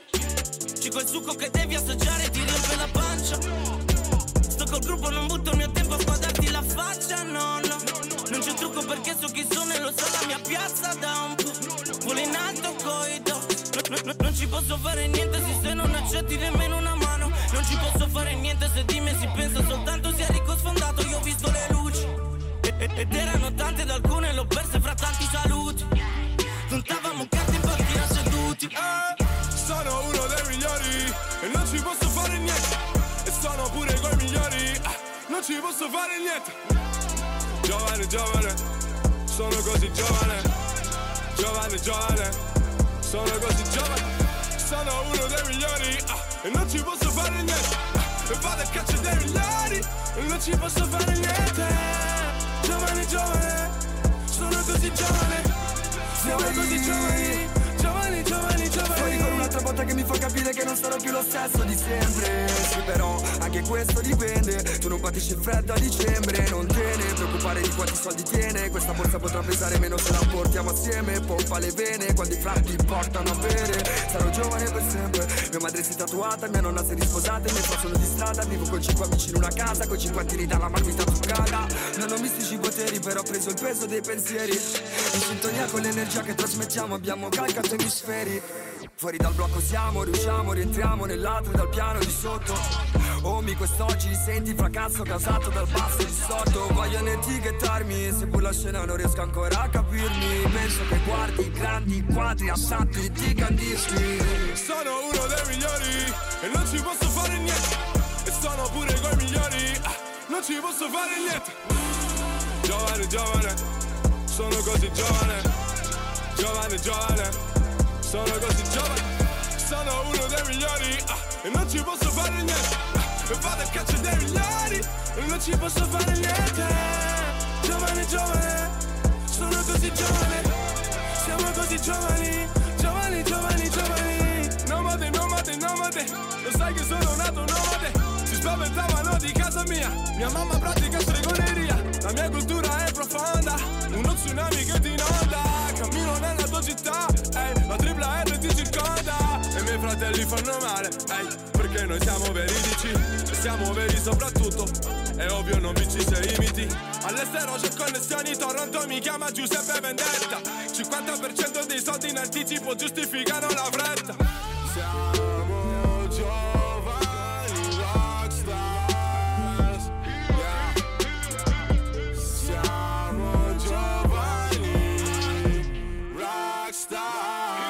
C'è quel succo che devi assaggiare, ti riempie la pancia. Sto col gruppo, non butto il mio tempo a squadrarti la faccia, no, no. Non c'è trucco perché so chi sono e lo sa la mia piazza da un po'. Volo in alto coido. Non ci posso fare niente se non accetti nemmeno una mano. Non ci posso fare niente se di me si pensa soltanto sia ricco sfondato. Io ho visto le luci ed erano tante ed alcune l'ho perse fra tanti saluti. Contavamo carte in banchina seduti. Sono uno dei migliori e non ci posso fare niente. E sono pure coi migliori. Non ci posso fare niente. Giovane, giovane, sono così giovane. Giovane, giovane, sono così giovane. Sono uno dei migliori e non ci posso fare niente. E vado a caccia dei migliori e non ci posso fare niente. Giovane, giovane, sono così giovane. Siamo così giovani, giovani, giovani, giovani. Fuori con un'altra botta che mi fa capire che non sarò più lo stesso di sempre. Sì, però anche questo dipende. Tu non patisci il freddo a dicembre. Non te ne preoccupare di quanti soldi tiene. Questa borsa potrà pesare meno se la portiamo assieme. Pompa le vene quando i fratti portano a bere. Sarò giovane per sempre. Mia madre si è tatuata, mia nonna si è risposata. I miei fa sono di strada. Vivo con 5 amici in una casa, con 50 dalla marmita truccata. Non ho mistici poteri, però ho preso il peso dei pensieri. In sintonia con l'energia che trasmettiamo, abbiamo calcato emisferi. Fuori dal blocco siamo, riusciamo, rientriamo nell'altro dal piano di sotto. Omi, quest'oggi senti il fracasso causato dal basso di sotto. Vogliono etichettarmi, se pur la scena non riesco ancora a capirmi. Penso che guardi i grandi quadri assatti e ti candisci. Sono uno dei migliori e non ci posso fare niente. E sono pure coi migliori, non ci posso fare niente. Giovane, giovane, sono così giovane. Giovane, giovane, sono così giovane. Sono uno dei migliori e non ci posso fare niente. e vado a caccia dei milioni e non ci posso fare niente. Giovane, giovane, sono così giovane, siamo così giovani, giovani, giovani, giovani. Nomade, nomade, nomade, lo sai che sono nato nomade. Si spaventavano di casa mia mamma pratica stregoneria. La mia cultura è profonda, uno tsunami che ti inonda. Cammino nella tua città, la tripla R ti circonda. E i miei fratelli fanno male, perché noi siamo veridici e siamo veri soprattutto. È ovvio non vinci se imiti. All'estero c'ho connessioni, Toronto mi chiama Giuseppe Vendetta. 50% dei soldi in anticipo giustificano la fretta. Siamo giovani rockstars, yeah. Siamo giovani rockstars.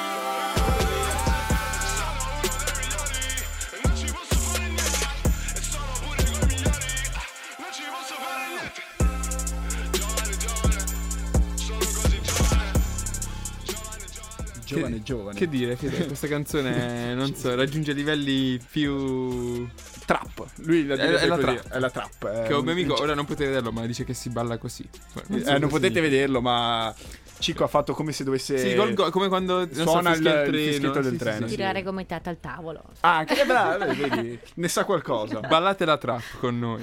Giovane. Che dire, questa canzone, non so, raggiunge livelli più... Trap. Lui la è la così, trap. è la trap. Che ho un mio amico, ora non potete vederlo, ma dice che si balla così. Non potete vederlo, ma Cico ha fatto come se dovesse... Sì, come quando non suona fischia il fischietto del treno. Tirare gomitata al tavolo. Ah, che bravo, vedi, ne sa qualcosa. Ballate la trap con noi.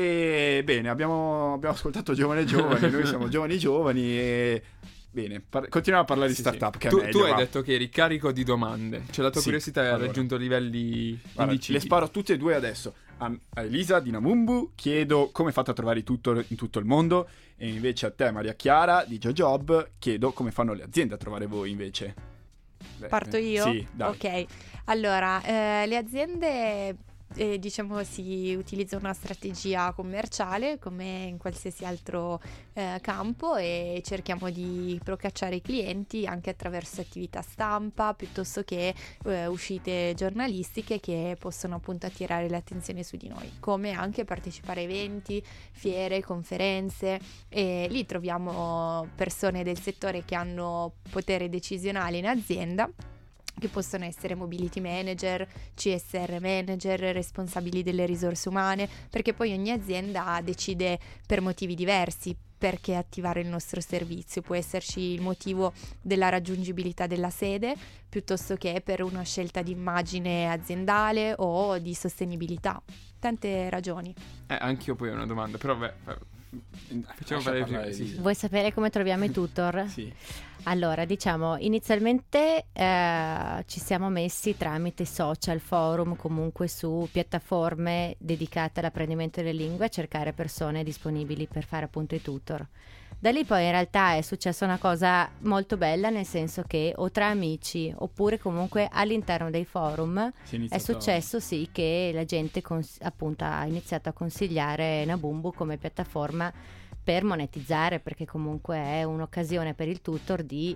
E bene, abbiamo ascoltato Giovane, noi siamo giovani e... Bene, continuiamo a parlare di startup, che è meglio, tu hai detto che eri carico di domande, cioè la tua curiosità ha raggiunto livelli indicibili. Le sparo tutte e due adesso. A Elisa di Namumbu chiedo come fate a trovare tutto in tutto il mondo, e invece a te, Maria Chiara di JoJob, chiedo come fanno le aziende a trovare voi invece. Parto io? Sì, dai. Ok, allora le aziende diciamo si utilizza una strategia commerciale come in qualsiasi altro campo, e cerchiamo di procacciare i clienti anche attraverso attività stampa piuttosto che uscite giornalistiche che possono appunto attirare l'attenzione su di noi, come anche partecipare a eventi, fiere, conferenze, e lì troviamo persone del settore che hanno potere decisionale in azienda, che possono essere mobility manager, CSR manager, responsabili delle risorse umane, perché poi ogni azienda decide per motivi diversi perché attivare il nostro servizio. Può esserci il motivo della raggiungibilità della sede piuttosto che per una scelta di immagine aziendale o di sostenibilità. Tante ragioni. Anch'io poi ho una domanda, però facciamo parlare sì. Vuoi sapere come troviamo i tutor? Sì. Allora, diciamo, inizialmente ci siamo messi tramite social, forum, comunque su piattaforme dedicate all'apprendimento delle lingue, a cercare persone disponibili per fare appunto i tutor. Da lì poi in realtà è successa una cosa molto bella, nel senso che o tra amici oppure comunque all'interno dei forum è successo sì che la gente appunto ha iniziato a consigliare Namumbu come piattaforma per monetizzare, perché comunque è un'occasione per il tutor di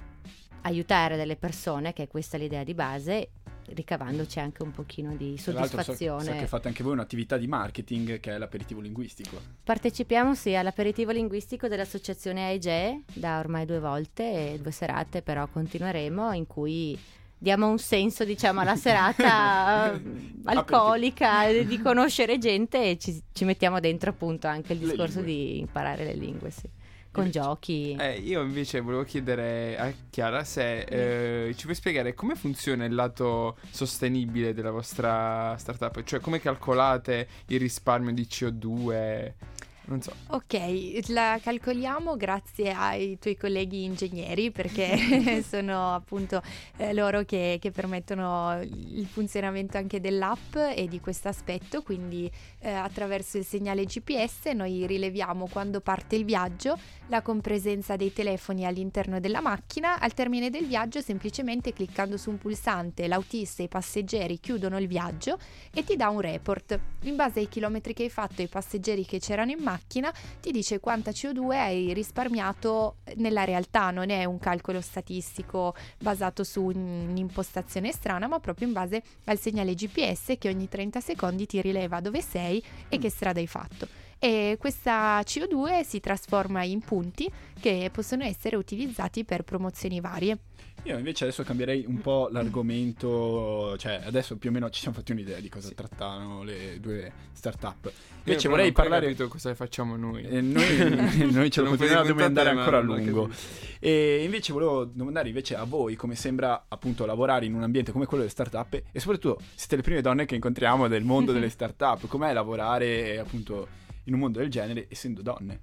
aiutare delle persone, che è questa l'idea di base, ricavandoci anche un pochino di soddisfazione. So che fate anche voi un'attività di marketing che è l'aperitivo linguistico. Partecipiamo sì all'aperitivo linguistico dell'associazione AIGE da ormai 2 volte, 2 serate, però continueremo, in cui diamo un senso, diciamo, alla serata alcolica di conoscere gente, e ci mettiamo dentro appunto anche il discorso di imparare le lingue, sì, con giochi. Io invece volevo chiedere a Chiara se ci puoi spiegare come funziona il lato sostenibile della vostra startup, cioè come calcolate il risparmio di CO2. Non so. Ok, la calcoliamo grazie ai tuoi colleghi ingegneri, perché sono appunto loro che permettono il funzionamento anche dell'app e di questo aspetto, quindi attraverso il segnale GPS noi rileviamo quando parte il viaggio, la compresenza dei telefoni all'interno della macchina. Al termine del viaggio, semplicemente cliccando su un pulsante, l'autista e i passeggeri chiudono il viaggio e ti dà un report. In base ai chilometri che hai fatto e ai passeggeri che c'erano in macchina, ti dice quanta CO2 hai risparmiato nella realtà. Non è un calcolo statistico basato su un'impostazione strana, ma proprio in base al segnale GPS che ogni 30 secondi ti rileva dove sei e che strada hai fatto. E questa CO2 si trasforma in punti che possono essere utilizzati per promozioni varie. Io invece adesso cambierei un po' l'argomento, cioè adesso più o meno ci siamo fatti un'idea di cosa trattano le due startup. Invece vorrei parlare... capito cosa facciamo noi. Noi ce lo Non continuiamo a puoi domandare raccontare, ancora a ma non lungo. capisco. E invece volevo domandare invece a voi come sembra appunto lavorare in un ambiente come quello delle startup e soprattutto siete le prime donne che incontriamo del mondo delle startup. Com'è lavorare appunto in un mondo del genere essendo donne?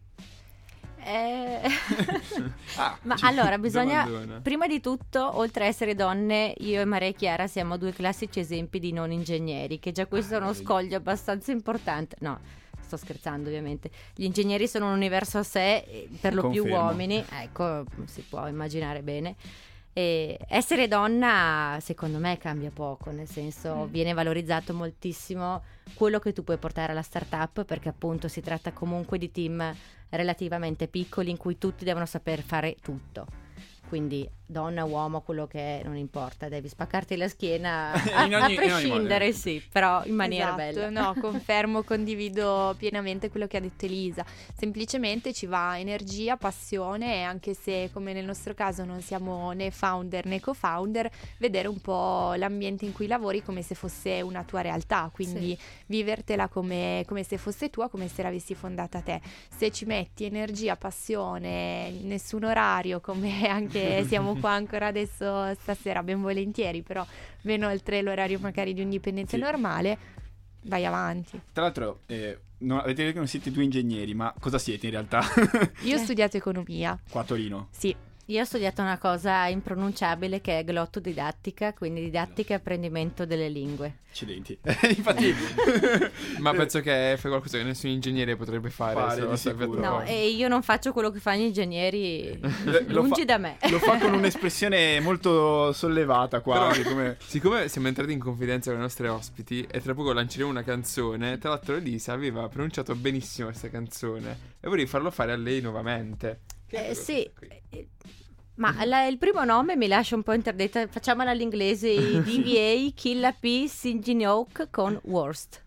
Ma allora bisogna, domandona. prima di tutto, oltre a essere donne, io e Maria Chiara siamo due classici esempi di non ingegneri, che già questo è uno scoglio abbastanza importante. No, sto scherzando ovviamente. Gli ingegneri sono un universo a sé, per lo più Confermo. uomini, ecco, si può immaginare bene. E essere donna secondo me cambia poco, nel senso viene valorizzato moltissimo quello che tu puoi portare alla startup, perché appunto si tratta comunque di team relativamente piccoli in cui tutti devono saper fare tutto, quindi donna, uomo, quello che è, non importa, devi spaccarti la schiena In ogni a prescindere, modo. sì, però in maniera Esatto, bella. no, confermo, condivido pienamente quello che ha detto Elisa. Semplicemente ci va energia, passione e anche se come nel nostro caso non siamo né founder né co-founder, vedere un po' l'ambiente in cui lavori come se fosse una tua realtà, quindi vivertela come se fosse tua, come se l'avessi fondata te. Se ci metti energia, passione, nessun orario, come anche siamo qua ancora adesso stasera, ben volentieri, però ben oltre l'orario magari di un dipendente normale, vai avanti. Tra l'altro avete detto che non siete due ingegneri, ma cosa siete in realtà? Io ho studiato economia, Qua a Torino. sì. Io ho studiato una cosa impronunciabile che è glottodidattica, quindi didattica e apprendimento delle lingue. Accidenti. Infatti Ma penso che fai qualcosa che nessun ingegnere potrebbe fare, se di lo sapete sicuro. No, voi. e io non faccio quello che fanno gli ingegneri, lo lungi fa- da me. Lo fa con un'espressione molto sollevata quasi, come... Siccome siamo entrati in confidenza con i nostri ospiti e tra poco lanceremo una canzone, tra l'altro Elisa aveva pronunciato benissimo questa canzone e vorrei farlo fare a lei nuovamente. Sì, ma il primo nome mi lascia un po' interdetta, facciamola all'inglese, i DVA, Killa P, Singin Oak con Worst.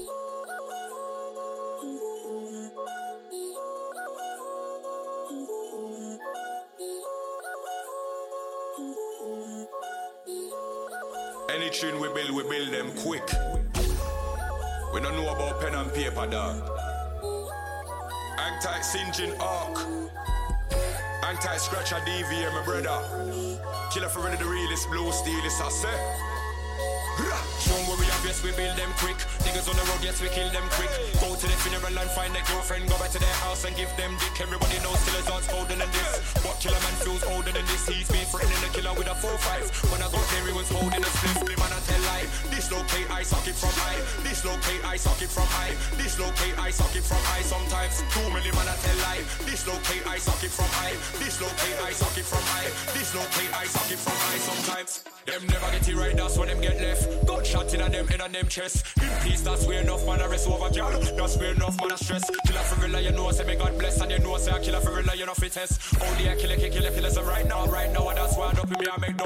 Any tune we build them quick. We don't know about pen and paper, dog. Anti-singeing arc. Anti-scratcher DVA, my brother. Killer for ready the realest blue steel, is I say. Show where we have, yes, we build them quick. Niggas on the road, yes, we kill them quick. Go to the funeral and find their girlfriend. Go back to their house and give them dick. Everybody knows killers aren't older than this. But killer man feels older than this. He's been threatening the killer with a 4-5. When I got there, he was holding a spliff. The man I tell lie. Dislocate, I suck it from high. Dislocate, I suck it from high. Dislocate, I suck it from high. Sometimes 2 million man I tell lie. Dislocate, I suck it from high. Dislocate, I suck it from high. Dislocate, I suck it from high. Sometimes them never get it right, that's when them get left. Gunshot in a them head and them chest. In peace, that's where enough man a rest over girl. That's where enough man a stress. Killer for real, you know, say me God bless. And you know, say a killer for real, you know, fit test. Only a killer, so right now, and that's why up in me, I make,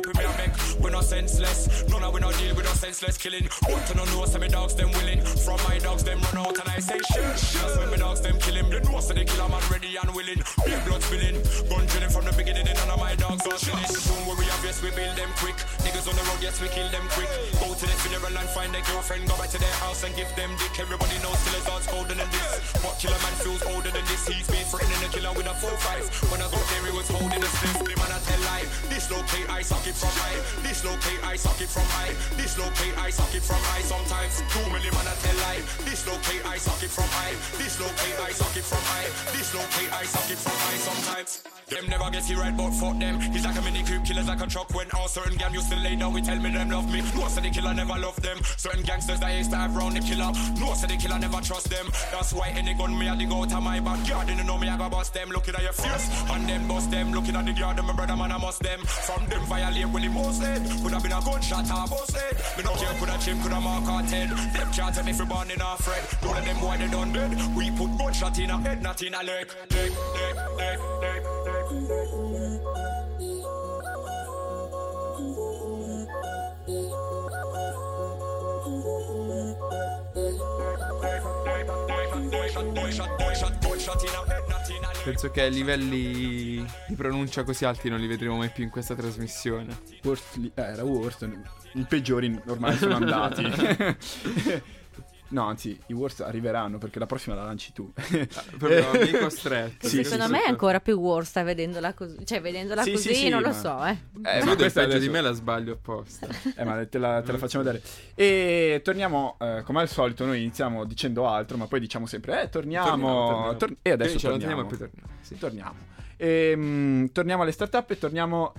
we no senseless. No, we no deal with no senseless killing. Want to know, say me dogs, them willing. From my dogs, them run out and I say shit. That's when me dogs, them kill him. You know, say the killer man ready and willing. Be blood spilling. Gun drilling from the beginning, and none of my dogs are killing. Soon where we have, yes, we build them quick. Niggas on the road, yes, we kill them quick. Go to the funeral and find their girlfriend. Go back to their house and give them dick. Everybody knows killers aren't older than this. But killer man feels older than this. He's been threatening the killer with a 4-5. When I got there, he was holding a stiff. The man I tell lie. Dislocate, I suck it from high. Dislocate, I suck it from high. Dislocate, I suck it from high. Sometimes 2 million man I tell lie. Dislocate, I suck it from high. Dislocate, I suck it from high. Dislocate, I suck it from high. Sometimes them never get it right, but fuck them. He's like a mini creep, killers like a truck. When all certain gang used to lay down, we tell me them love me. No, say the killer never love them. Certain gangsters that used to have round the killer. No, say the killer never trust them. That's why any gun me I dig out of my backyard. They know me I go bust them. Looking at your face, and then bust them. Looking at the yard, my brother man I must them. From them violate when he most head. Could have been a gunshot or bust head. Me no care, could have chip, could have mark our head. Them can't tell me if we born in our Fred. None of them boy they done dead. We put gunshot in a head, not in a leg. Leg. Boy shot in a head, not in a leg. Penso che livelli di pronuncia così alti non li vedremo mai più in questa trasmissione. Era Worst, i peggiori ormai sono andati. No, anzi, i worst arriveranno perché la prossima la lanci tu. Proprio mi costretto. Che secondo me è ancora più worst vedendola così. Cioè, vedendola Sì, così, sì, non lo ma- so, Ma questa peggio adesso- di me la sbaglio apposta. Ma te la facciamo vedere. E torniamo, come al solito, noi iniziamo dicendo altro, ma poi diciamo sempre, torniamo. E adesso Quindi ce la torniamo. teniamo e poi torniamo. Sì. Torniamo. Torniamo alle startup e torniamo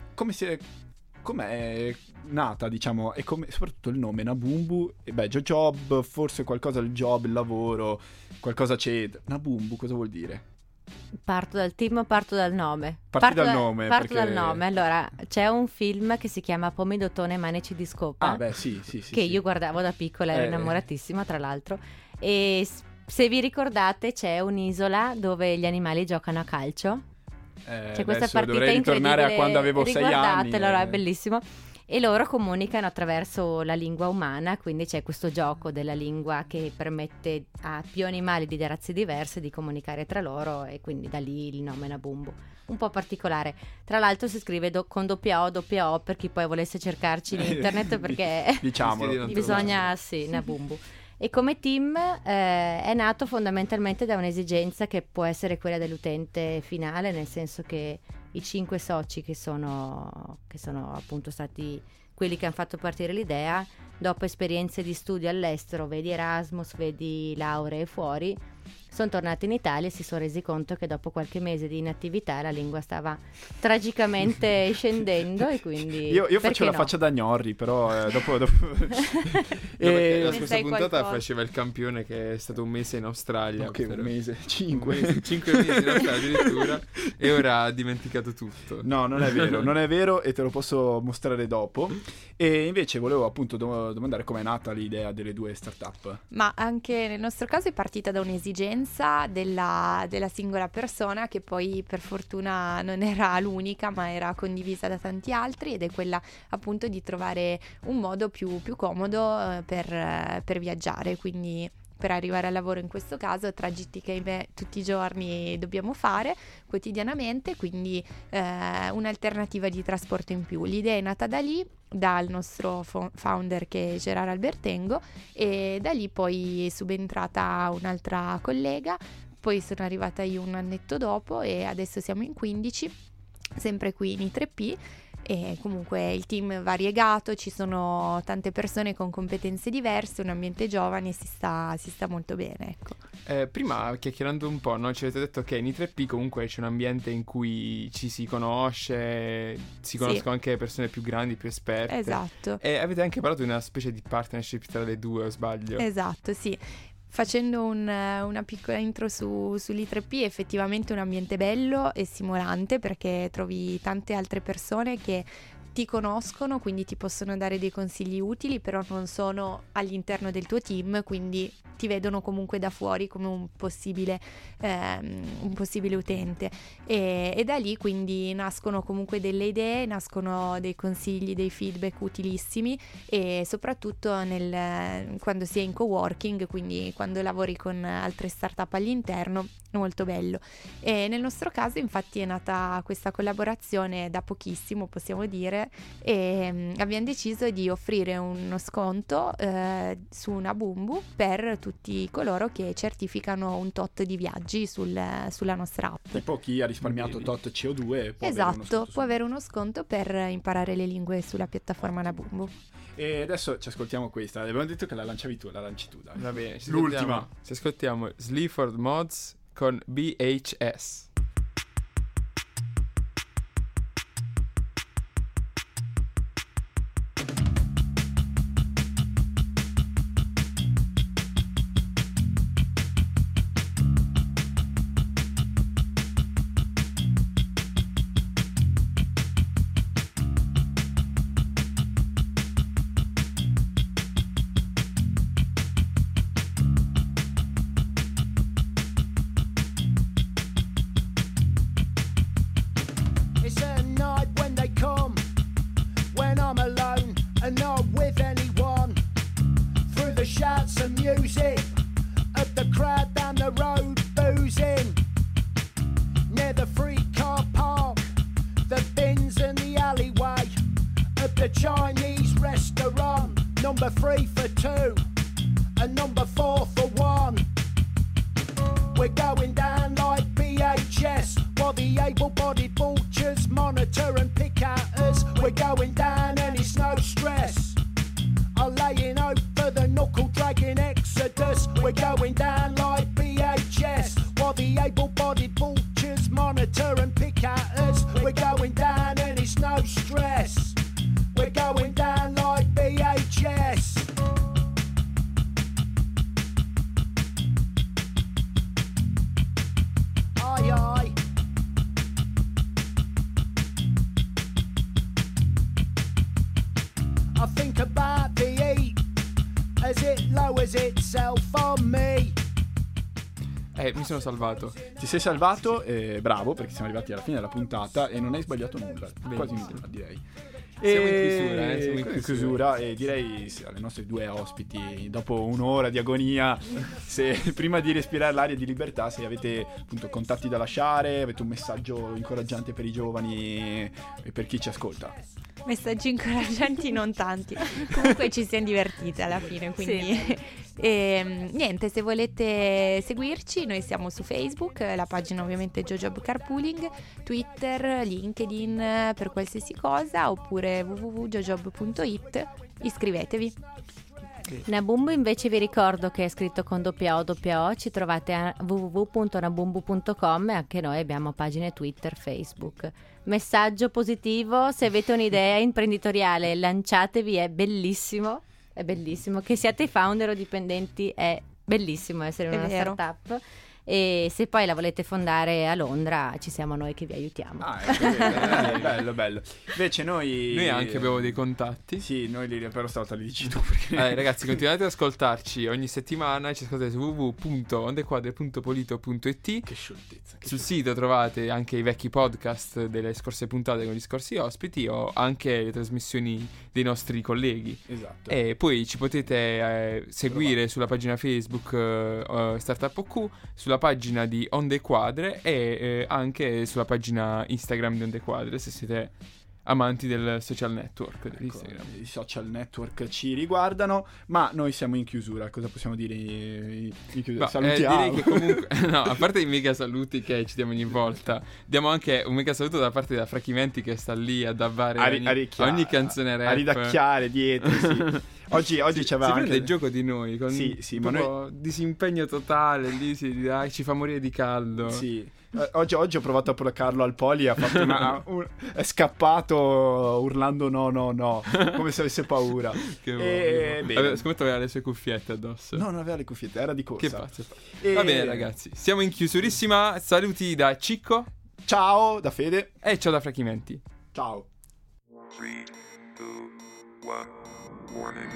com'è nata, diciamo, e come soprattutto il nome Nabumbu. E beh, Jojob, forse qualcosa del job, il lavoro, qualcosa c'è. Nabumbu cosa vuol dire? Parto dal team o parto dal nome? Parti dal nome, Parto perché- dal nome. Allora, c'è un film che si chiama Pomidottone e Manici di Scopa. Ah, beh, sì. Che io guardavo da piccola, ero innamoratissima, tra l'altro. E se vi ricordate, c'è un'isola dove gli animali giocano a calcio. C'è questa adesso partita dovrei ritornare a incredibile, quando avevo 6 anni. riguardatelo, è bellissimo. E loro comunicano attraverso la lingua umana, quindi c'è questo gioco della lingua che permette a più animali di razze diverse di comunicare tra loro, e quindi da lì il nome Nabumbu. Un po' particolare. Tra l'altro si scrive con doppia O per chi poi volesse cercarci in internet, perché Diciamolo. bisogna, sì, Nabumbu. E come team è nato fondamentalmente da un'esigenza che può essere quella dell'utente finale, nel senso che i 5 soci che sono appunto stati quelli che hanno fatto partire l'idea, dopo esperienze di studio all'estero, vedi Erasmus, vedi lauree fuori, sono tornati in Italia e si sono resi conto che dopo qualche mese di inattività la lingua stava tragicamente scendendo, e quindi Io faccio perché la no? faccia da Gnorri, però dopo... Perché la Ne scorsa sai puntata qualcosa. faceva il campione che è stato un mese in Australia. Ok, un però- mese, Un 5. mese, 5 mesi in Australia addirittura, e ora ha dimenticato tutto. No, non è vero e te lo posso mostrare dopo. E invece volevo appunto domandare com'è nata l'idea delle due startup. Ma anche nel nostro caso è partita da un'esigenza della singola persona, che poi per fortuna non era l'unica, ma era condivisa da tanti altri, ed è quella appunto di trovare un modo più comodo per viaggiare, quindi per arrivare al lavoro in questo caso, tragitti che ahimè tutti i giorni dobbiamo fare quotidianamente, quindi un'alternativa di trasporto in più. L'idea è nata da lì, dal nostro founder che è Gerard Albertengo, e da lì poi è subentrata un'altra collega, poi sono arrivata io un annetto dopo e adesso siamo in 15, sempre qui in I3P. E comunque il team è variegato, ci sono tante persone con competenze diverse, un ambiente giovane, si sta molto bene, ecco. Prima, chiacchierando un po', no, ci avete detto che in I3P comunque c'è un ambiente in cui ci si conosce, si conoscono anche persone più grandi, più esperte. Esatto. E avete anche parlato di una specie di partnership tra le due, o sbaglio? Esatto, sì. Facendo una piccola intro sull'I3P, è effettivamente un ambiente bello e stimolante, perché trovi tante altre persone che ti conoscono, quindi ti possono dare dei consigli utili, però non sono all'interno del tuo team, quindi ti vedono comunque da fuori come un possibile utente, e da lì quindi nascono comunque delle idee, nascono dei consigli, dei feedback utilissimi, e soprattutto quando si è in coworking, quindi quando lavori con altre startup all'interno, è molto bello. E nel nostro caso infatti è nata questa collaborazione da pochissimo, possiamo dire, e abbiamo deciso di offrire uno sconto su Nabumbu per tutti coloro che certificano un tot di viaggi sulla nostra app. Tipo chi ha risparmiato tot CO2 Può avere uno sconto per imparare le lingue sulla piattaforma Nabumbu. E adesso ci ascoltiamo questa. Abbiamo detto che la lanciavi tu, la lanci tu, dai. Va bene, L'ultima. Ci ascoltiamo Sleaford Mods con BHS. Chinese restaurant. Number 3 for 2 and number 4 for 1. We're going down like VHS while the able-bodied vultures monitor and pick at us. We're going down and it's no stress. I'm laying over the knuckle-dragging exodus. We're going down like VHS while the able-bodied vultures monitor and pick at us. We're going down and it's no stress. We're going down like VHS. Aye, aye. I think about the heat as it lowers itself on me. Mi sono salvato. Ti sei salvato, bravo, perché siamo arrivati alla fine della puntata e non hai sbagliato nulla. Quasi nulla, direi. Siamo in chiusura, siamo in chiusura e direi alle nostre 2 ospiti, dopo un'ora di agonia, se prima di respirare l'aria di libertà, se avete appunto contatti da lasciare, avete un messaggio incoraggiante per i giovani e per chi ci ascolta. Messaggi incoraggianti non tanti, comunque ci siamo divertite alla fine, quindi sì. Niente, se volete seguirci noi siamo su Facebook, la pagina ovviamente JoJob Carpooling, Twitter, LinkedIn per qualsiasi cosa, oppure www.jojob.it, iscrivetevi. Nabumbu invece vi ricordo che è scritto con WO, ci trovate a www.nabumbu.com e anche noi abbiamo pagine Twitter, Facebook. Messaggio positivo, se avete un'idea imprenditoriale lanciatevi, è bellissimo, che siate founder o dipendenti, è bellissimo essere una startup. E se poi la volete fondare a Londra ci siamo noi che vi aiutiamo. Bello. Invece noi anche abbiamo dei contatti. Sì, noi però stavolta li dici tu perché... ragazzi, continuate ad ascoltarci ogni settimana, ci ascoltate su www.ondequadre.polito.it. Che scioltezza. Sul sito trovate anche i vecchi podcast delle scorse puntate con gli scorsi ospiti o anche le trasmissioni dei nostri colleghi. Esatto. E poi ci potete seguire sulla pagina Facebook Startup OQ, sulla pagina di Onde Quadre e anche sulla pagina Instagram di Onde Quadre, se siete amanti del social network dell'Instagram. I social network ci riguardano, ma noi siamo in chiusura. Cosa possiamo dire in chiusura? Salutiamo. Direi che comunque no, a parte i mega saluti che ci diamo ogni volta, diamo anche un mega saluto da parte da Frachimenti che sta lì ad avvare ogni canzone rap, a ridacchiare dietro, sì. Oggi c'aveva si anche prende il gioco di noi con ma noi... disimpegno totale, lì ci fa morire di caldo. Sì. Oggi ho provato a placarlo al poli, ha fatto è scappato urlando no, come se avesse paura. Scommetto aveva le sue cuffiette addosso. No, non aveva le cuffiette, era di corsa. Che pazzo. Va bene ragazzi, siamo in chiusurissima. Saluti da Cicco. Ciao da Fede. E ciao da Frachimenti. Ciao. 3, 2, 1. Warning.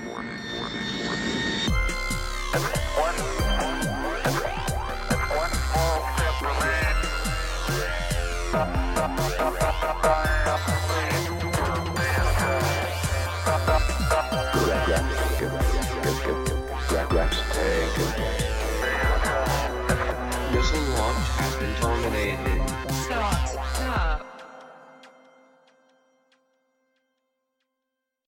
Missile launch has been terminated.